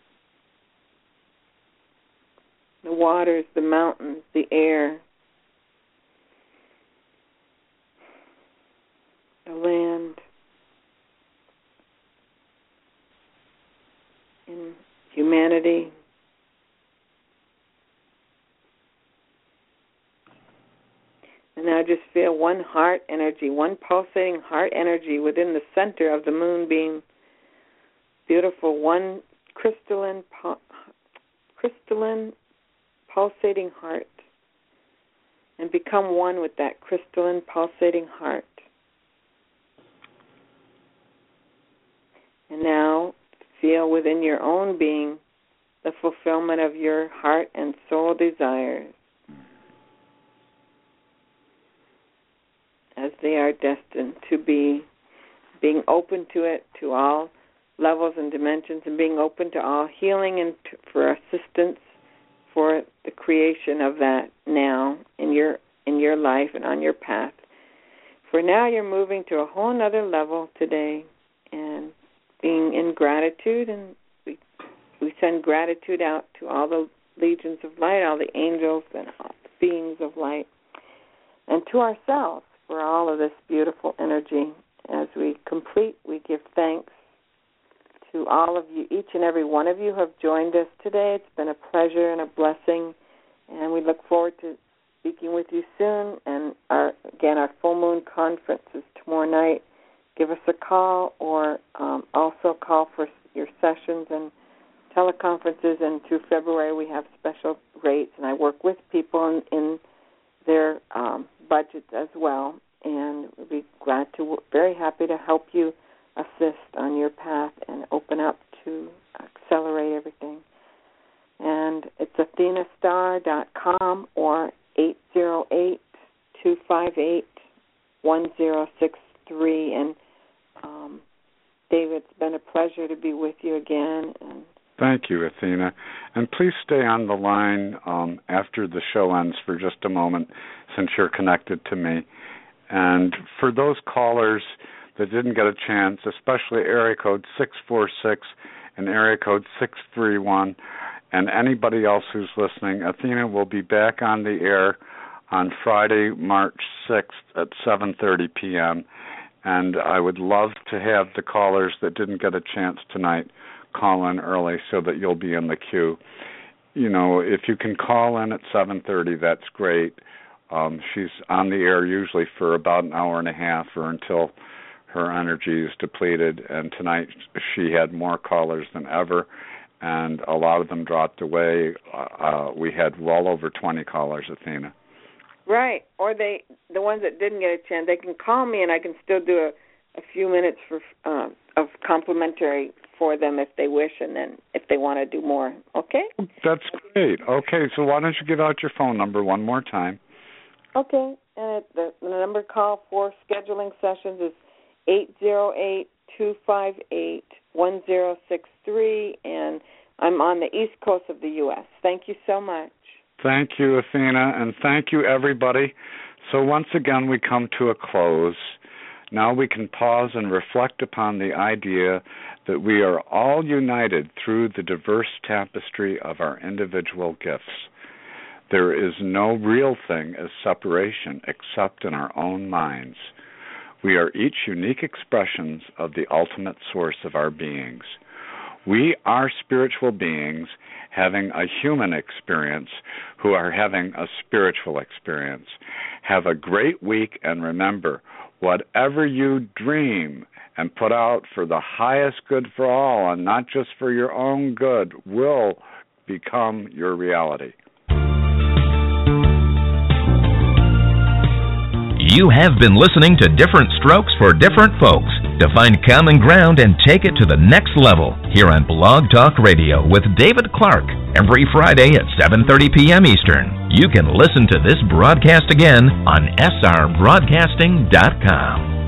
The waters, the mountains, the air, the land, in humanity. And now just feel one heart energy, one pulsating heart energy within the center of the moonbeam. Beautiful, one crystalline, crystalline, pulsating heart. And become one with that crystalline, pulsating heart. And now feel within your own being the fulfillment of your heart and soul desires as they are destined to be, being open to it, to all levels and dimensions, and being open to all healing and to, for assistance for the creation of that now in your in your life and on your path. For now you're moving to a whole other level today and being in gratitude, and we we send gratitude out to all the legions of light, all the angels and all the beings of light, and to ourselves for all of this beautiful energy. As we complete, we give thanks to all of you, each and every one of you who have joined us today. It's been a pleasure and a blessing, and we look forward to speaking with you soon. And our, again, our full moon conference is tomorrow night. Give us a call, or um, also call for your sessions and teleconferences. And through February, we have special rates, and I work with people in, in their um, budgets as well. And we'll be glad to, very happy to help you assist on your path and open up to accelerate everything. And it's athena star dot com or eight zero eight, two five eight, one zero six three. And um, David, it's been a pleasure to be with you again. And thank you, Athena. And please stay on the line um, after the show ends for just a moment, since you're connected to me. And for those callers that didn't get a chance, especially area code six four six and area code six three one, and anybody else who's listening, Athena will be back on the air on Friday, March sixth at seven thirty p.m., and I would love to have the callers that didn't get a chance tonight call in early so that you'll be in the queue. You know, if you can call in at seven thirty, that's great. Um, she's on the air usually for about an hour and a half or until her energy is depleted, and tonight she had more callers than ever, and a lot of them dropped away. Uh, we had well over twenty callers, Athena. Right, or they, the ones that didn't get a chance, they can call me, and I can still do a, a few minutes for uh, of complimentary for them if they wish, and then if they want to do more. Okay? That's great. Okay, so why don't you give out your phone number one more time? Okay, and the, the number to call for scheduling sessions is eight zero eight, two five eight, one zero six three, and I'm on the east coast of the U S Thank you so much. Thank you, Athena, and thank you, everybody. So once again, we come to a close. Now we can pause and reflect upon the idea that we are all united through the diverse tapestry of our individual gifts. There is no real thing as separation except in our own minds. We are each unique expressions of the ultimate source of our beings. We are spiritual beings having a human experience who are having a spiritual experience. Have a great week, and remember, whatever you dream and put out for the highest good for all and not just for your own good will become your reality. You have been listening to Different Strokes for Different Folks. to find common ground and take it to the next level here on Blog Talk Radio with David Clark every Friday at seven thirty p.m. Eastern. You can listen to this broadcast again on s r broadcasting dot com.